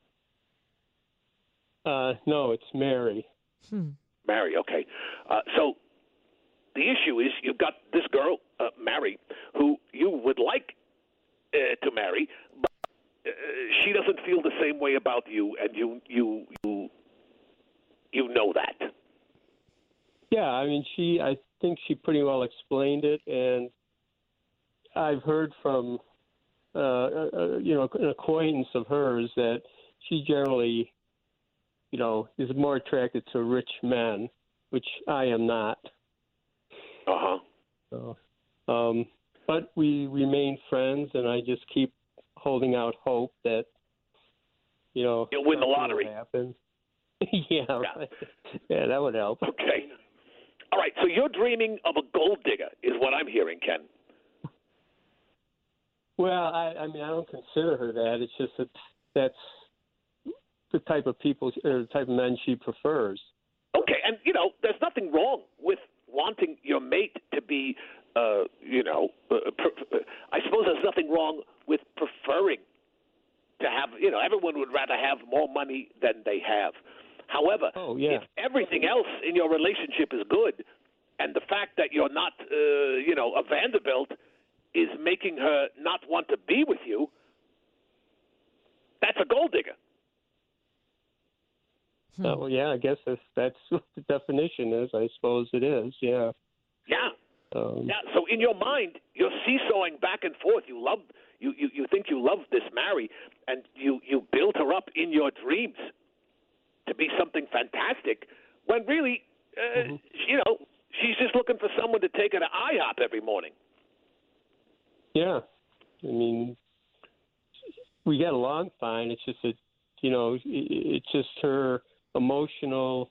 Uh, no, it's Mary. Hmm. Mary. Okay. Uh, so the issue is you've got this girl, uh, Mary, who you would like uh, to marry, but uh, she doesn't feel the same way about you, and you you you you know that. Yeah, I mean, she. I think she pretty well explained it, and I've heard from, uh, uh, you know, an acquaintance of hers that she generally, you know, is more attracted to rich men, which I am not. Uh huh. So, um, but we remain friends, and I just keep holding out hope that, you know, you'll win the something lottery. will happen. yeah, right. Yeah, that would help. Okay. All right. So you're dreaming of a gold digger, is what I'm hearing, Ken. Well, I, I mean, I don't consider her that. It's just that that's the type of people, or the type of men she prefers. Okay, and you know, there's nothing wrong with wanting your mate to be, uh, you know, uh, pre- I suppose there's nothing wrong with preferring to have, you know, everyone would rather have more money than they have. However, oh, yeah. if everything else in your relationship is good, and the fact that you're not, uh, you know, a Vanderbilt is making her not want to be with you, that's a gold digger. Hmm. Oh, well, yeah, I guess that's, that's what the definition is. I suppose it is, yeah. Yeah. Um, Yeah. So in your mind, you're seesawing back and forth. You love, you, you, you think you love this Mary, and you, you build her up in your dreams to be something fantastic, when really, uh, mm-hmm. you know, she's just looking for someone to take her to IHOP every morning. Yeah. I mean, we get along fine. It's just that, you know, it's just her emotional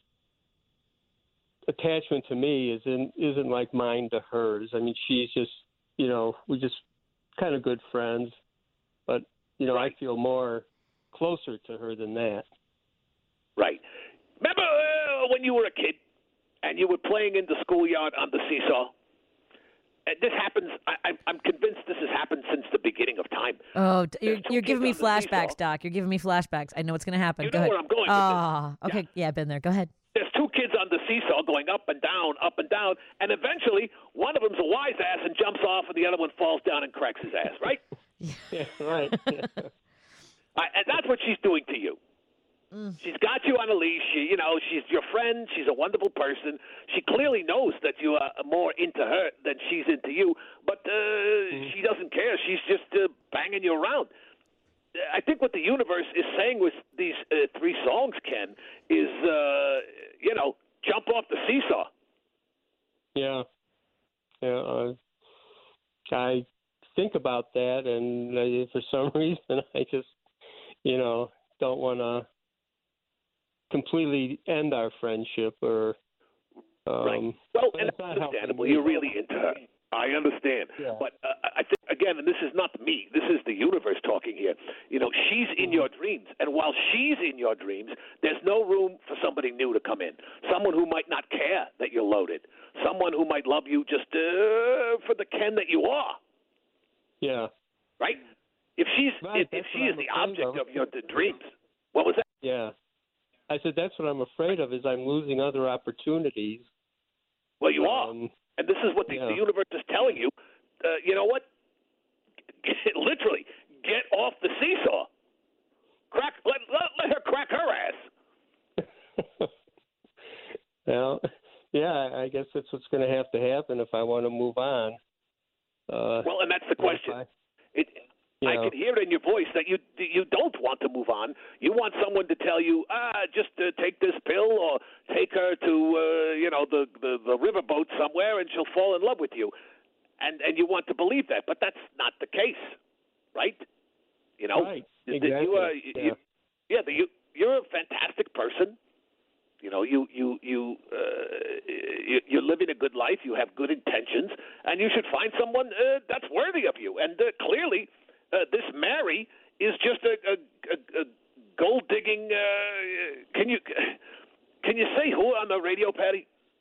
attachment to me isn't isn't like mine to hers. I mean, she's just, you know, we're just kind of good friends, but you know, I feel more closer to her than that. Right. Remember uh, when you were a kid and you were playing in the schoolyard on the seesaw? And this happens. I, I'm, I'm convinced this has happened since the beginning of time. Oh, d- you're, There's two you're giving me kids on the flashbacks, seesaw. Doc. You're giving me flashbacks. I know what's going to happen. You Go know ahead. where I'm going with Ah, this. okay. Yeah, been there. Go ahead. There's two kids on the seesaw going up and down, up and down, and eventually one of them's a wise ass and jumps off, and the other one falls down and cracks his ass. Right? Yeah, right. Yeah. I, and that's what she's doing to you. Mm. She's got you on a leash. She, you know, she's your friend. She's a wonderful person. She clearly knows that you are more into her than she's into you, but uh, mm. she doesn't care. She's just uh, banging you around. I think what the universe is saying with these uh, three songs, Ken, is, uh, you know, jump off the seesaw. Yeah. Yeah. Uh, I think about that, and uh, for some reason, I just, you know, don't want to completely end our friendship or. Um, right. Well, and it's that's not understandable. helping me. You're really into her. I understand. Yeah. But uh, I think, again, and this is not me, this is the universe talking here. You know, she's in your dreams. And while she's in your dreams, there's no room for somebody new to come in. Someone who might not care that you're loaded. Someone who might love you just uh, for the Ken that you are. Yeah. Right? If she's Right, if, if that's she what is I'm the afraid object of. of your the dreams. What was that? Yeah. I said that's what I'm afraid of is I'm losing other opportunities. Well, you are. Um, and this is what the, yeah. the universe is telling you. Uh, you know what? Literally, get off the seesaw. Crack. Let, let, let her crack her ass. Well, yeah, I guess that's what's going to have to happen if I want to move on. Uh, Well, and that's the question. I, It, I Yeah. can hear it in your voice that you you don't want to move on. You want someone to tell you, ah, just uh, take this pill or take her to uh, you know the, the the riverboat somewhere and she'll fall in love with you, and and you want to believe that, but that's not the case, right? You know, Right. That Exactly. you are, Yeah. you, yeah, the, you you're a fantastic person. You know, you you you, uh, you you're living a good life. You have good intentions, and you should find someone uh, that's worthy of you. And uh, clearly, uh, this Mary is just a, a, a, a gold digging. Uh, can you can you say who on the radio, Patty?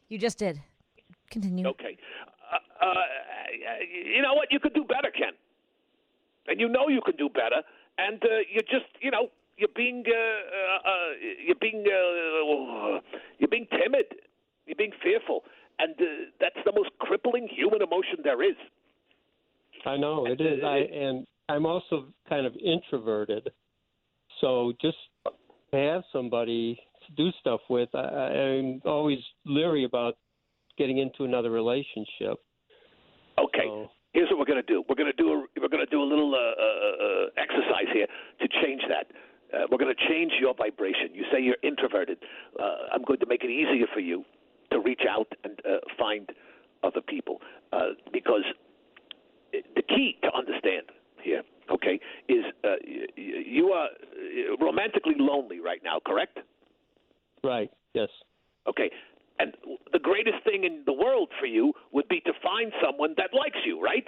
You just did. Continue. Okay. Uh, uh, you know what? You could do better, Ken. And you know you can do better. And uh, you're just, you know, you're being, uh, uh, uh, you're being, uh, you're being timid. You're being fearful. And uh, that's the most crippling human emotion there is. I know it is. I and I'm also kind of introverted, so just to have somebody to do stuff with, I, I'm always leery about getting into another relationship. Okay. So, Here's what we're going to do. We're going to do a, we're going to do a little uh, uh, exercise here to change that. Uh, we're going to change your vibration. You say you're introverted. Uh, I'm going to make it easier for you to reach out and uh, find other people uh, because the key to understand here, okay, is uh, you are romantically lonely right now, correct? Right. Yes. Okay. And the greatest thing in the world for you would be to find someone that likes you, right?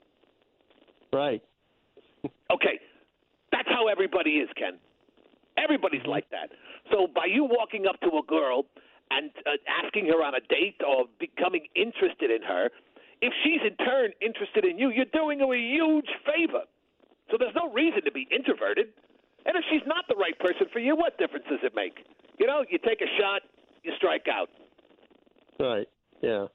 Right. Okay. That's how everybody is, Ken. Everybody's like that. So by you walking up to a girl and uh, asking her on a date or becoming interested in her, if she's in turn interested in you, you're doing her a huge favor. So there's no reason to be introverted. And if she's not the right person for you, what difference does it make? You know, you take a shot, you strike out. Right. Yeah.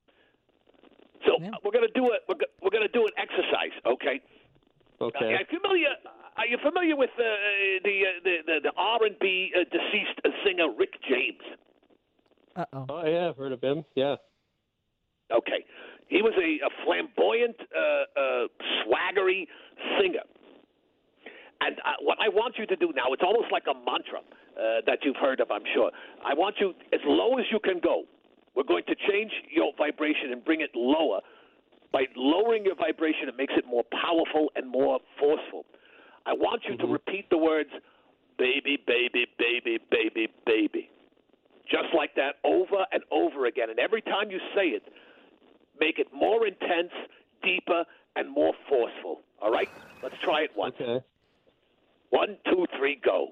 So yeah. we're gonna do a we're, go- we're gonna do an exercise, okay? Okay. Uh, are you familiar? Are you familiar with uh, the, uh, the the the R and B uh, deceased uh, singer Rick James? Uh oh. Oh yeah, I've heard of him. Yeah. Okay. He was a, a flamboyant, uh, uh, swaggery singer. And uh, what I want you to do now, it's almost like a mantra uh, that you've heard of, I'm sure. I want you, as low as you can go, we're going to change your vibration and bring it lower. By lowering your vibration, it makes it more powerful and more forceful. I want you mm-hmm. to repeat the words, baby, baby, baby, baby, baby. Just like that over and over again. And every time you say it, make it more intense, deeper, and more forceful. All right? Let's try it once. Okay. One, two, three, go.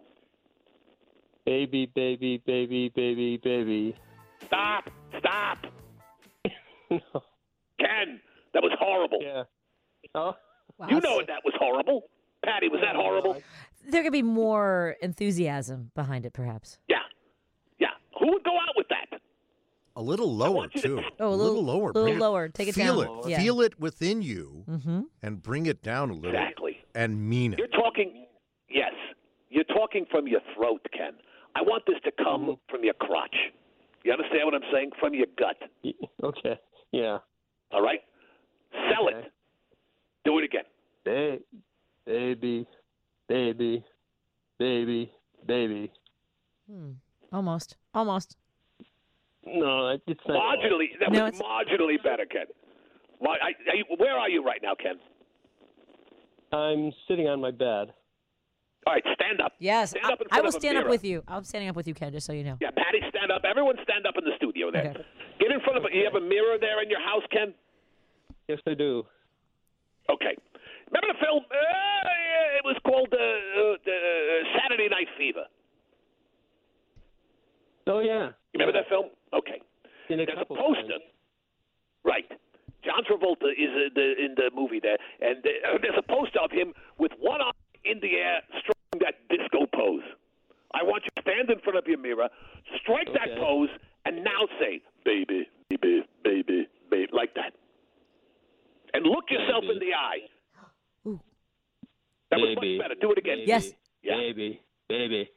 Baby, baby, baby, baby, baby. Stop. Stop. No. Ken, that was horrible. Yeah. Oh. Wow. You know that was horrible. Patty, was that horrible? There could be more enthusiasm behind it, perhaps. Yeah. Yeah. Who would go out with that? A little lower, too. Oh, a a little, little lower. little Bring lower. Take it feel down. It. Yeah. Feel it within you mm-hmm. and bring it down a little. Exactly. And mean it. You're talking, yes, you're talking from your throat, Ken. I want this to come mm-hmm. from your crotch. You understand what I'm saying? From your gut. Okay. Yeah. All right? Sell okay. it. Do it again. Ba- baby, baby, baby, baby. Hmm. Almost. Almost. No, it's not. Marginally. That no, was it's... marginally better, Ken. Why, I, I, where are you right now, Ken? I'm sitting on my bed. All right, stand up. Yes, stand I, up in I front will of a stand up mirror. with you. I'm standing up with you, Ken, just so you know. Yeah, Patty, stand up. Everyone stand up in the studio there. Okay. Get in front of a, you have a mirror there in your house, Ken? Yes, I do. Okay. Remember the film? Uh, it was called uh, uh, uh, Saturday Night Fever. Oh, yeah. You remember that film? Okay. In a There's couple a poster. times. Right. John Travolta is uh, the, in the movie there, and uh, there's a poster of him with one arm in the air, striking that disco pose. I want you to stand in front of your mirror, strike okay. that pose, and now say, baby, baby, baby, baby, like that. And look yourself baby. in the eye. Ooh. That baby. was much better. Do it again. Baby. Yes. Yeah. Baby, baby.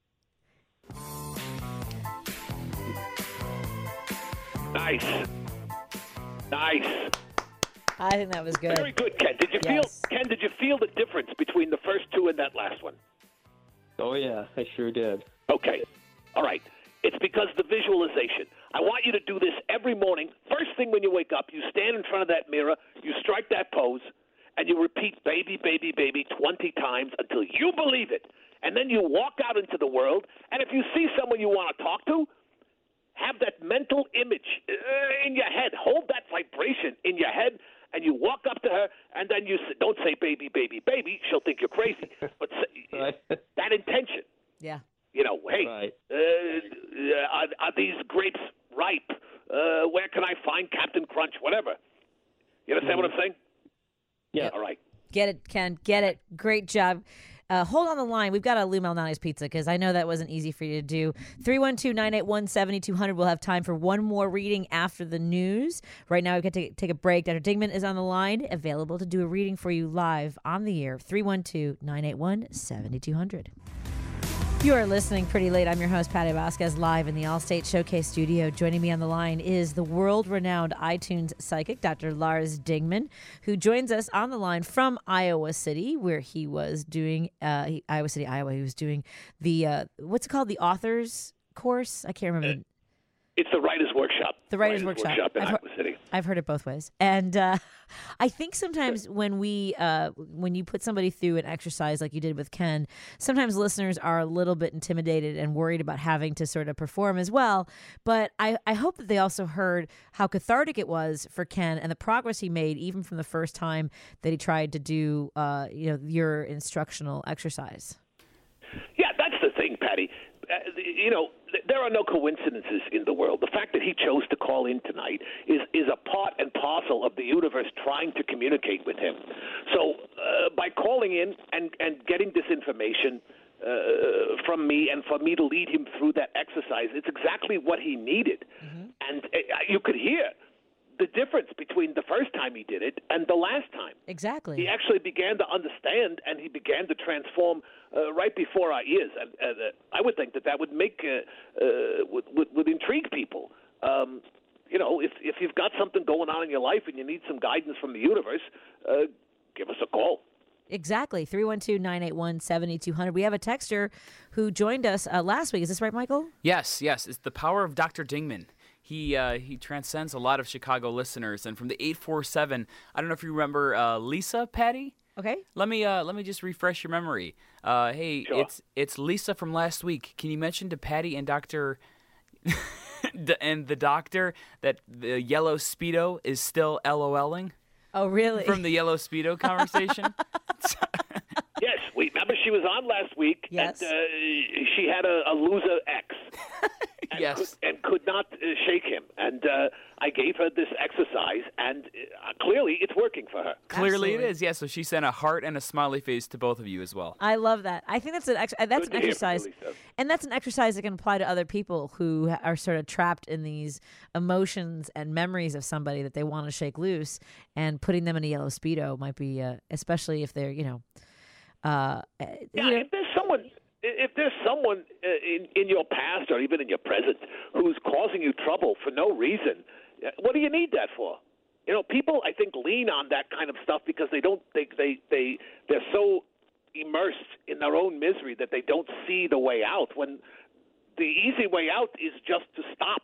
Nice. Nice. I think that was good. Very good, Ken. Did you Yes. feel, Ken? Did you feel the difference between the first two and that last one? Oh, yeah, I sure did. Okay. All right. It's because the visualization. I want you to do this every morning. First thing when you wake up, you stand in front of that mirror, you strike that pose, and you repeat baby, baby, baby twenty times until you believe it. And then you walk out into the world, and if you see someone you want to talk to, have that mental image uh, in your head. Hold that vibration in your head, and you walk up to her, and then you say, don't say baby, baby, baby. She'll think you're crazy. But say, Right. that intention. Yeah. You know, hey, Right. uh, are, are these grapes ripe? uh, where can I find Captain Crunch, whatever. You understand what I'm saying? Yeah. All right. Get it, Ken. Get it. Great job. Uh, hold on the line. We've got a Lou Malnati's pizza because I know that wasn't easy for you to do. three one two, nine eight one, seven two zero zero. We'll have time for one more reading after the news. Right now, we've got to take a break. Doctor Dingman is on the line, available to do a reading for you live on the air. three one two, nine eight one, seven two zero zero. You are listening Pretty Late. I'm your host, Patty Vasquez, live in the Allstate Showcase studio. Joining me on the line is the world-renowned iTunes psychic, Doctor Lars Dingman, who joins us on the line from Iowa City, where he was doing, uh, he, Iowa City, Iowa, he was doing the, uh, what's it called, the author's course? I can't remember. It's the Writer's Workshop. The Writer's, Writer's Workshop. Workshop in I've, Iowa City. I've heard it both ways. And uh, I think sometimes when we, uh, when you put somebody through an exercise like you did with Ken, sometimes listeners are a little bit intimidated and worried about having to sort of perform as well. But I, I hope that they also heard how cathartic it was for Ken and the progress he made even from the first time that he tried to do, uh, you know, your instructional exercise. Yeah, that's the thing, Patty. Uh, you know, there are no coincidences in the world. The fact that he chose to call in tonight is, is a part and parcel of the universe trying to communicate with him. So uh, by calling in and, and getting this information uh, from me and for me to lead him through that exercise, it's exactly what he needed. Mm-hmm. And uh, you could hear the difference between the first time he did it and the last time. Exactly. He actually began to understand, and he began to transform uh, right before our ears. And uh, I would think that that would make, uh, uh, would, would, would intrigue people. Um, you know, if if you've got something going on in your life and you need some guidance from the universe, uh, give us a call. Exactly. three one two, nine eight one, seven two zero zero. We have a texter who joined us uh, last week. Is this right, Michael? Yes, yes. It's the power of Doctor Dingman. He uh, he transcends a lot of Chicago listeners. And from the eight four seven, I don't know if you remember uh, Lisa, Patty? Okay. Let me uh, let me just refresh your memory. Uh, hey, sure. it's it's Lisa from last week. Can you mention to Patty and Doctor and the doctor that the yellow Speedo is still LOLing? Oh, really? From the yellow Speedo conversation? Yes, we remember she was on last week, yes. and uh, she had a, a loser ex. And yes. Could, and could not uh, shake him. And uh, I gave her this exercise, and uh, clearly it's working for her. Clearly Absolutely. it is, yeah. So she sent a heart and a smiley face to both of you as well. I love that. I think that's an ex- that's Good an to hear exercise, from you, Lisa. and that's an exercise that can apply to other people who are sort of trapped in these emotions and memories of somebody that they want to shake loose, and putting them in a yellow Speedo might be, uh, especially if they're, you know, uh, Yeah, you know, if there's someone, if there's someone uh, in in your past or even in your present who's causing you trouble for no reason, uh, what do you need that for? You know, people I think lean on that kind of stuff because they don't they they they they're so immersed in their own misery that they don't see the way out. When the easy way out is just to stop.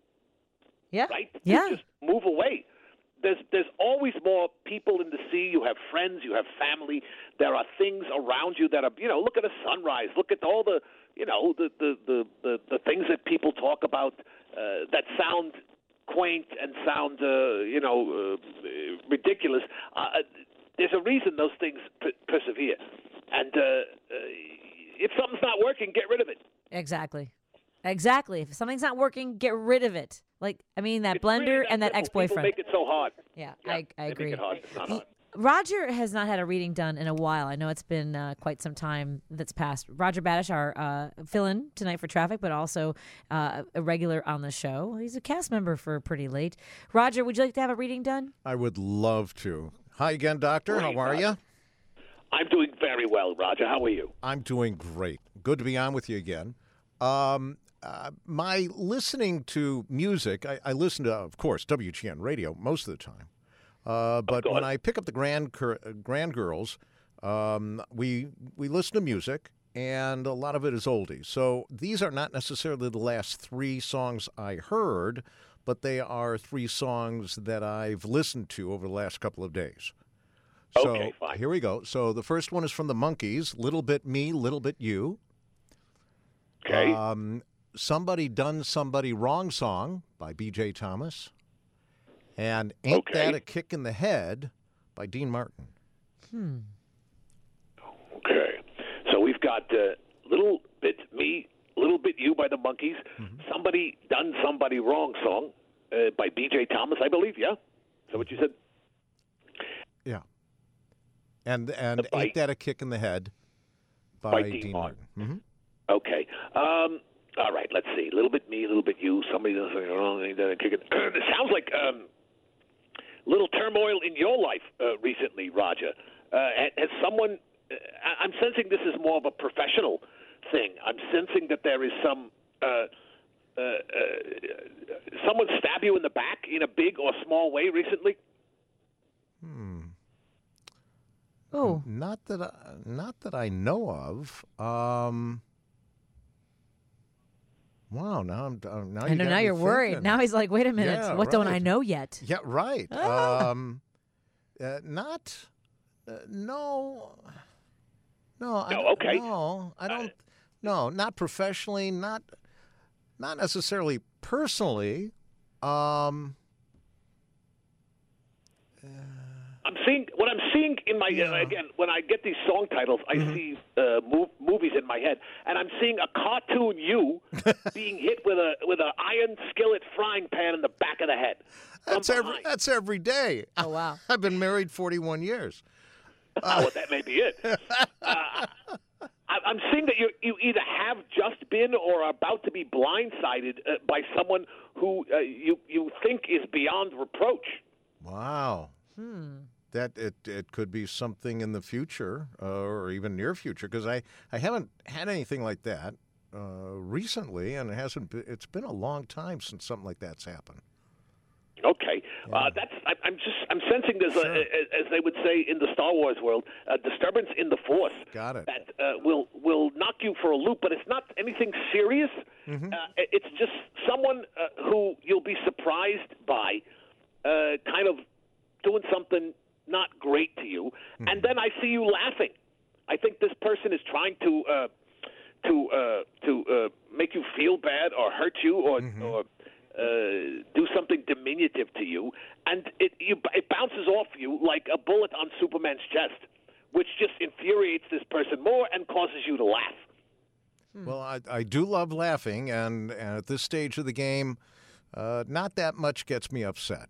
yeah, Right? yeah. To just move away. There's there's always more people in the sea. You have friends. You have family. There are things around you that are, you know, look at a sunrise. Look at all the, you know, the the the, the, the things that people talk about uh, that sound quaint and sound, uh, you know, uh, ridiculous. Uh, there's a reason those things per- persevere. And uh, uh, if something's not working, get rid of it. Exactly. Exactly. If something's not working, get rid of it. Like, I mean, that It's blender really and that simple. ex-boyfriend. People make it so hard. Yeah, Yeah, I, I they agree. Make it hard. It's not hard. Roger has not had a reading done in a while. I know it's been uh, quite some time that's passed. Roger Badish, our uh, fill-in tonight for traffic, but also uh, a regular on the show. He's a cast member for Pretty Late. Roger, would you like to have a reading done? I would love to. Hi again, Doctor. Great, How are Roger. you? I'm doing very well, Roger. How are you? I'm doing great. Good to be on with you again. Um, uh, my listening to music, I, I listen to, of course, W G N radio most of the time. Uh, but when I pick up the grand cur- grand girls, um, we we listen to music, and a lot of it is oldies. So these are not necessarily the last three songs I heard, but they are three songs that I've listened to over the last couple of days. So Okay, fine. here we go. So the first one is from the Monkees, "Little Bit Me, Little Bit You." Okay. Um, "Somebody Done Somebody Wrong" song by B J Thomas. And "Ain't Okay. That a Kick in the Head" by Dean Martin. Hmm. Okay. So we've got uh, Little Bit Me, Little Bit You by the Monkees, Mm-hmm. Somebody Done Somebody Wrong song, uh, by B J Thomas, I believe. Yeah, is that what you said? Yeah. And and by, Ain't That a Kick in the Head by, by Dean, Dean Martin. Martin. Mm-hmm. Okay. Um, all right, let's see. A little bit me, a little bit you. Somebody does something wrong. Ain't That a Kick in It sounds like um, little turmoil in your life uh, recently, Roger. Uh, has someone... Uh, I'm sensing this is more of a professional thing. I'm sensing that there is some... Uh, uh, uh, someone stab you in the back in a big or small way recently? Hmm. Oh, not that I, not that I know of. Um, wow, now I'm uh, now I you know. got Now me you're worried. thinking. Now he's like, wait a minute, Yeah, what don't I right. know yet? Yeah, right. Ah. Um, uh, not uh, no, no. I, No, okay. No, I don't. No, not professionally. Not not necessarily personally. Um. I'm seeing what I'm seeing in my uh, again when I get these song titles, I Mm-hmm. see uh, mov- movies in my head, and I'm seeing a cartoon you being hit with a with an iron skillet frying pan in the back of the head. That's every. That's every day. Oh wow! I've been married forty-one years. Uh, well, that may be it. Uh, I, I'm seeing that you you either have just been or are about to be blindsided uh, by someone who uh, you you think is beyond reproach. Wow. Hmm. That it it could be something in the future uh, or even near future because I, I haven't had anything like that uh, recently, and it hasn't. Been, it's been a long time since something like that's happened. Okay, uh, that's I, I'm just I'm sensing there's a, as they would say in the Star Wars world, a disturbance in the Force. Got it. That uh, will will knock you for a loop, but it's not anything serious. Mm-hmm. Uh, it's just someone uh, who you'll be surprised by, uh, kind of doing something not great to you, Mm-hmm. and then I see you laughing. I think this person is trying to uh, to uh, to uh, make you feel bad or hurt you or Mm-hmm. or uh, do something diminutive to you, and it you, it bounces off you like a bullet on Superman's chest, which just infuriates this person more and causes you to laugh. Well, I, I do love laughing, and, and at this stage of the game, uh, not that much gets me upset.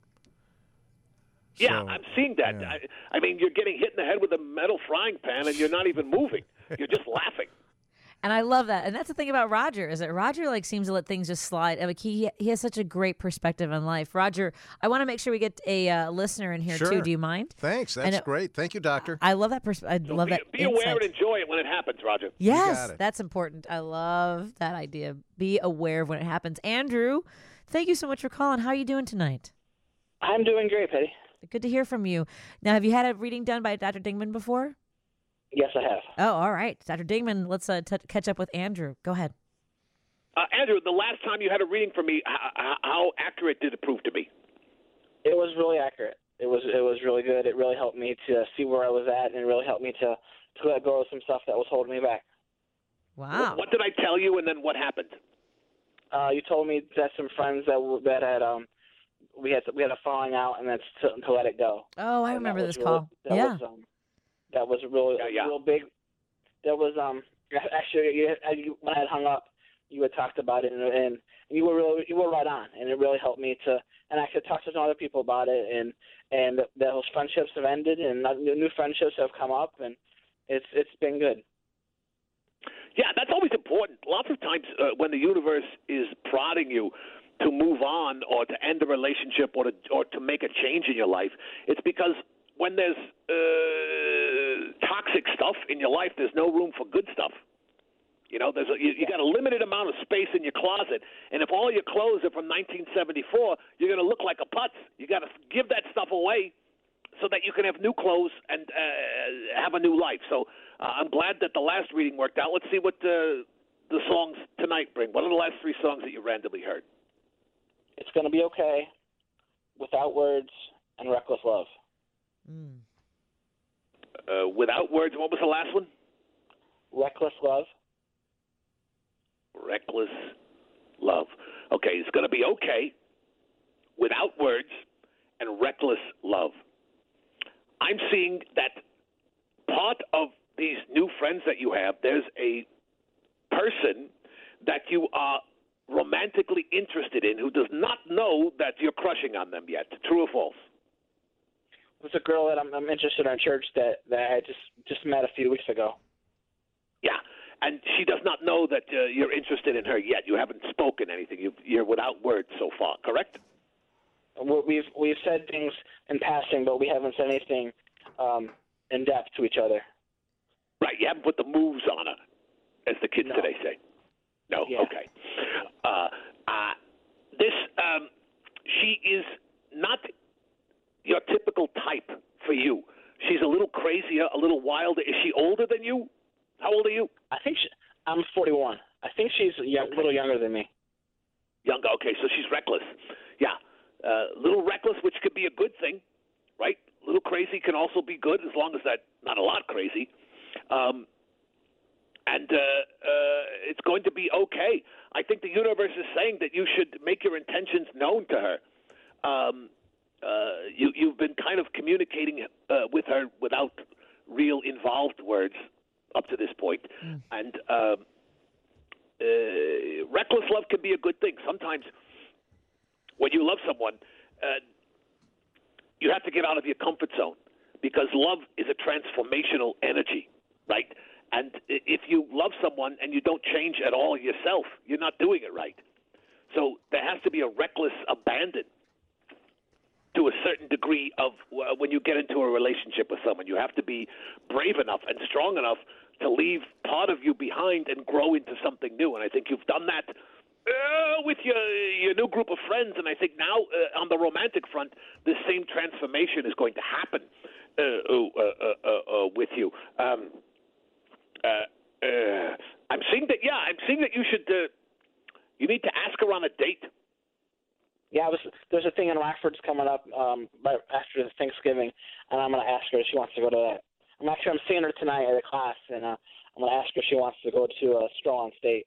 Yeah, So, I'm seeing that. yeah. I, I mean, you're getting hit in the head with a metal frying pan, and you're not even moving. You're just laughing. And I love that. And that's the thing about Roger is that Roger like seems to let things just slide. Like he he has such a great perspective on life. Roger, I want to make sure we get a uh, listener in here Sure. too. Do you mind? Thanks. That's And it- great. Thank you, Doctor. I love that. Pers- I love be, that. Be aware insight. and enjoy it when it happens, Roger. Yes, it. that's important. I love that idea. Be aware of when it happens. Andrew, thank you so much for calling. How are you doing tonight? I'm doing great, Patty. Good to hear from you. Now, have you had a reading done by Doctor Dingman before? Yes, I have. Oh, all right. Doctor Dingman, let's uh, t- catch up with Andrew. Go ahead. Uh, Andrew, the last time you had a reading for me, how, how accurate did it prove to be? It was really accurate. It was it was really good. It really helped me to see where I was at, and it really helped me to, to let go of some stuff that was holding me back. Wow. What, what did I tell you, and then what happened? Uh, you told me that some friends that w- that had um we had we had a falling out, and that's to, to let it go. Oh, I And remember that was this really- call. That Yeah. was, um, that was really Yeah, yeah. real big. That was um actually you, you, when I had hung up, you had talked about it, and, and you were really you were right on, and it really helped me to. And I could talk to some other people about it, and and those friendships have ended, and new new friendships have come up, and it's it's been good. Yeah, that's always important. Lots of times uh, when the universe is prodding you to move on or to end a relationship or to or to make a change in your life, it's because when there's uh, toxic stuff in your life, there's no room for good stuff. You know, there's a, you, you got a limited amount of space in your closet, and if all your clothes are from nineteen seventy-four, you're going to look like a putz. You got to give that stuff away so that you can have new clothes and uh, have a new life. So uh, I'm glad that the last reading worked out. Let's see what the the songs tonight bring. What are the last three songs that you randomly heard? It's going to be okay, Without Words, and Reckless Love. Mm. Uh, Without Words. What was the last one? Reckless Love. Reckless Love. Okay, it's going to be okay, Without Words, and Reckless Love. I'm seeing that part of these new friends that you have, there's a person that you are romantically interested in who does not know that you're crushing on them yet? True or false? There's a girl that I'm, I'm interested in in church that, that I just, just met a few weeks ago. Yeah, and she does not know that uh, you're interested in her yet. You haven't spoken anything. You've, you're without words so far, correct? We've we've said things in passing, but we haven't said anything um, in depth to each other. Right, you haven't put the moves on her, as the kids No. today say. No, Yeah. okay. Uh, uh, this, um, she is not your typical type for you. She's a little crazier, a little wilder. Is she older than you? How old are you? I think she, I'm forty-one. I think she's a young, little younger than me. Younger, okay, so she's reckless. Yeah, a uh, little reckless, which could be a good thing, right? A little crazy can also be good, as long as that not a lot crazy. Um, and uh, uh, it's going to be okay. I think the universe is saying that you should make your intentions known to her. Um, uh, you, you've been kind of communicating uh, with her without real involved words up to this point. Mm. And um, uh, reckless love can be a good thing. Sometimes when you love someone, uh, you have to get out of your comfort zone, because love is a transformational energy, right? And if you love someone and you don't change at all yourself, you're not doing it right. So there has to be a reckless abandon to a certain degree of uh, when you get into a relationship with someone. You have to be brave enough and strong enough to leave part of you behind and grow into something new. And I think you've done that uh, with your your new group of friends. And I think now uh, on the romantic front, this same transformation is going to happen uh, uh, uh, uh, uh, with you. Um, uh, uh, I'm seeing that. Yeah, I'm seeing that you should. Uh, you need to ask her on a date. Yeah, I was, there's a thing in Rockford's coming up um, right after Thanksgiving, and I'm going to ask her if she wants to go to that. I'm actually I'm seeing her tonight at a class, and uh, I'm going to ask her if she wants to go to uh, Stroll on State.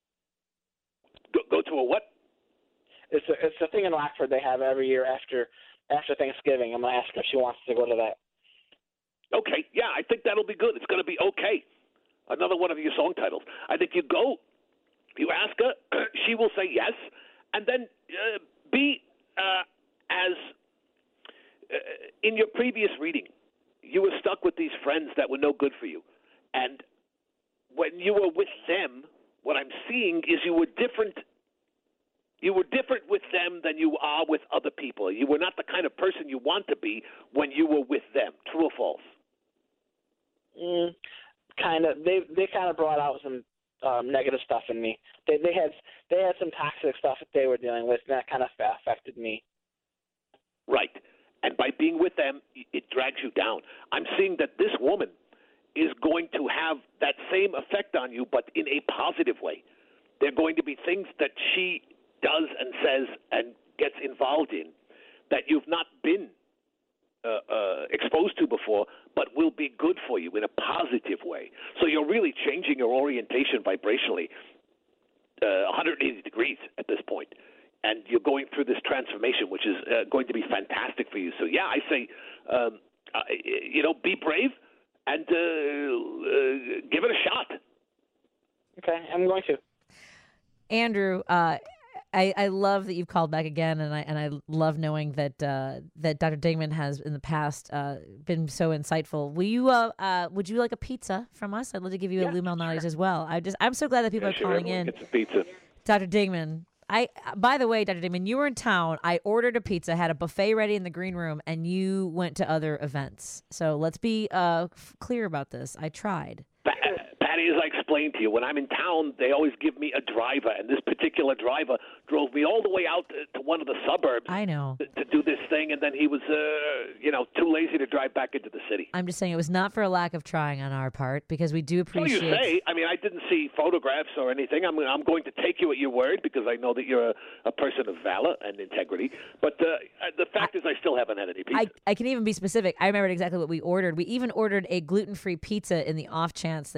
Go, go to a what? It's a it's a thing in Rockford they have every year after after Thanksgiving. I'm going to ask her if she wants to go to that. Okay, yeah, I think that'll be good. It's going to be okay. Another one of your song titles. I think you go, you ask her, she will say yes, and then uh, be uh, as uh, in your previous reading, you were stuck with these friends that were no good for you. And when you were with them, what I'm seeing is you were different. You were different with them than you are with other people. You were not the kind of person you want to be when you were with them. True or false? Mm, kind of. They they kind of brought out some um, negative stuff in me. They they had they had some toxic stuff that they were dealing with, and that kind of affected me. Right. And by being with them, it drags you down. I'm seeing that this woman is going to have that same effect on you, but in a positive way. There are going to be things that she does and says and gets involved in that you've not been uh, uh, exposed to before, but will be good for you in a positive way. So you're really changing your orientation vibrationally uh, one hundred eighty degrees at this point. And you're going through this transformation, which is uh, going to be fantastic for you. So, yeah, I say, um, uh, you know, be brave and uh, uh, give it a shot. Okay, I'm going to. Andrew, uh, I, I love that you've called back again, and I and I love knowing that uh, that Doctor Dingman has in the past uh, been so insightful. Will you? Uh, uh, would you like a pizza from us? I'd love to give you yeah, a Lou Malnati's sure. as well. I just I'm so glad that people yeah, are sure, calling in. Get some pizza. Doctor Dingman. I, by the way, Doctor Dingman, you were in town. I ordered a pizza, had a buffet ready in the green room, and you went to other events. So let's be uh, f- clear about this. I tried. Patty, as I explained to you, when I'm in town, they always give me a driver, and this particular driver drove me all the way out to, to one of the suburbs. I know. To, to do this thing, and then he was, uh, you know, too lazy to drive back into the city. I'm just saying it was not for a lack of trying on our part, because we do appreciate. So you say. I mean, I didn't see photographs or anything. I'm, I'm going to take you at your word because I know that you're a, a person of valor and integrity. But uh, the fact I, is, I still haven't had any pizza. I, I can even be specific. I remembered exactly what we ordered. We even ordered a gluten-free pizza in the off chance that you needed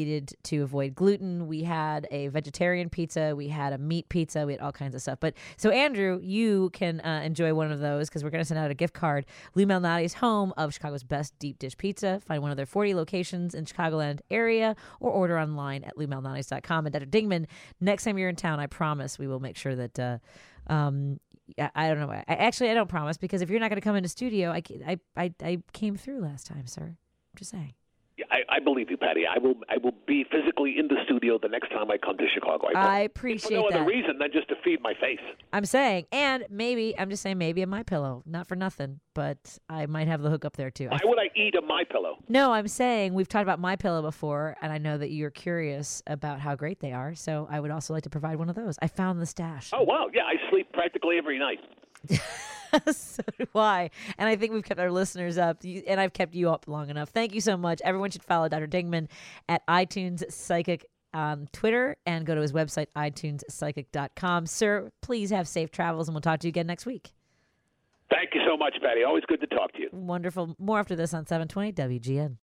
needed to avoid gluten. We had a vegetarian pizza. We had a meat pizza. We had all kinds of stuff. But so, Andrew, you can uh, enjoy one of those because we're going to send out a gift card. Lou Malnati's home of Chicago's best deep dish pizza. Find one of their forty locations in Chicagoland area or order online at lou malnatis dot com. And Doctor Dingman, next time you're in town, I promise we will make sure that uh, um, I, I don't know. I, actually, I don't promise because if you're not going to come into studio, I, I, I, I came through last time, sir. I'm just saying. Yeah, I, I believe you, Patty. I will. I will be physically in the studio the next time I come to Chicago. I, I appreciate for no that. other reason than just to feed my face. I'm saying, and maybe I'm just saying, maybe a My Pillow, not for nothing, but I might have the hook up there too. Why would I eat a My Pillow? No, I'm saying we've talked about My Pillow before, and I know that you're curious about how great they are. So I would also like to provide one of those. I found the stash. Oh wow, yeah, I sleep practically every night. So do I. And I think we've kept our listeners up, and I've kept you up long enough. Thank you so much. Everyone should follow Doctor Dingman at iTunes Psychic on Twitter and go to his website, i tunes psychic dot com. Sir, please have safe travels, and we'll talk to you again next week. Thank you so much, Patty. Always good to talk to you. Wonderful. More after this on seven twenty W G N.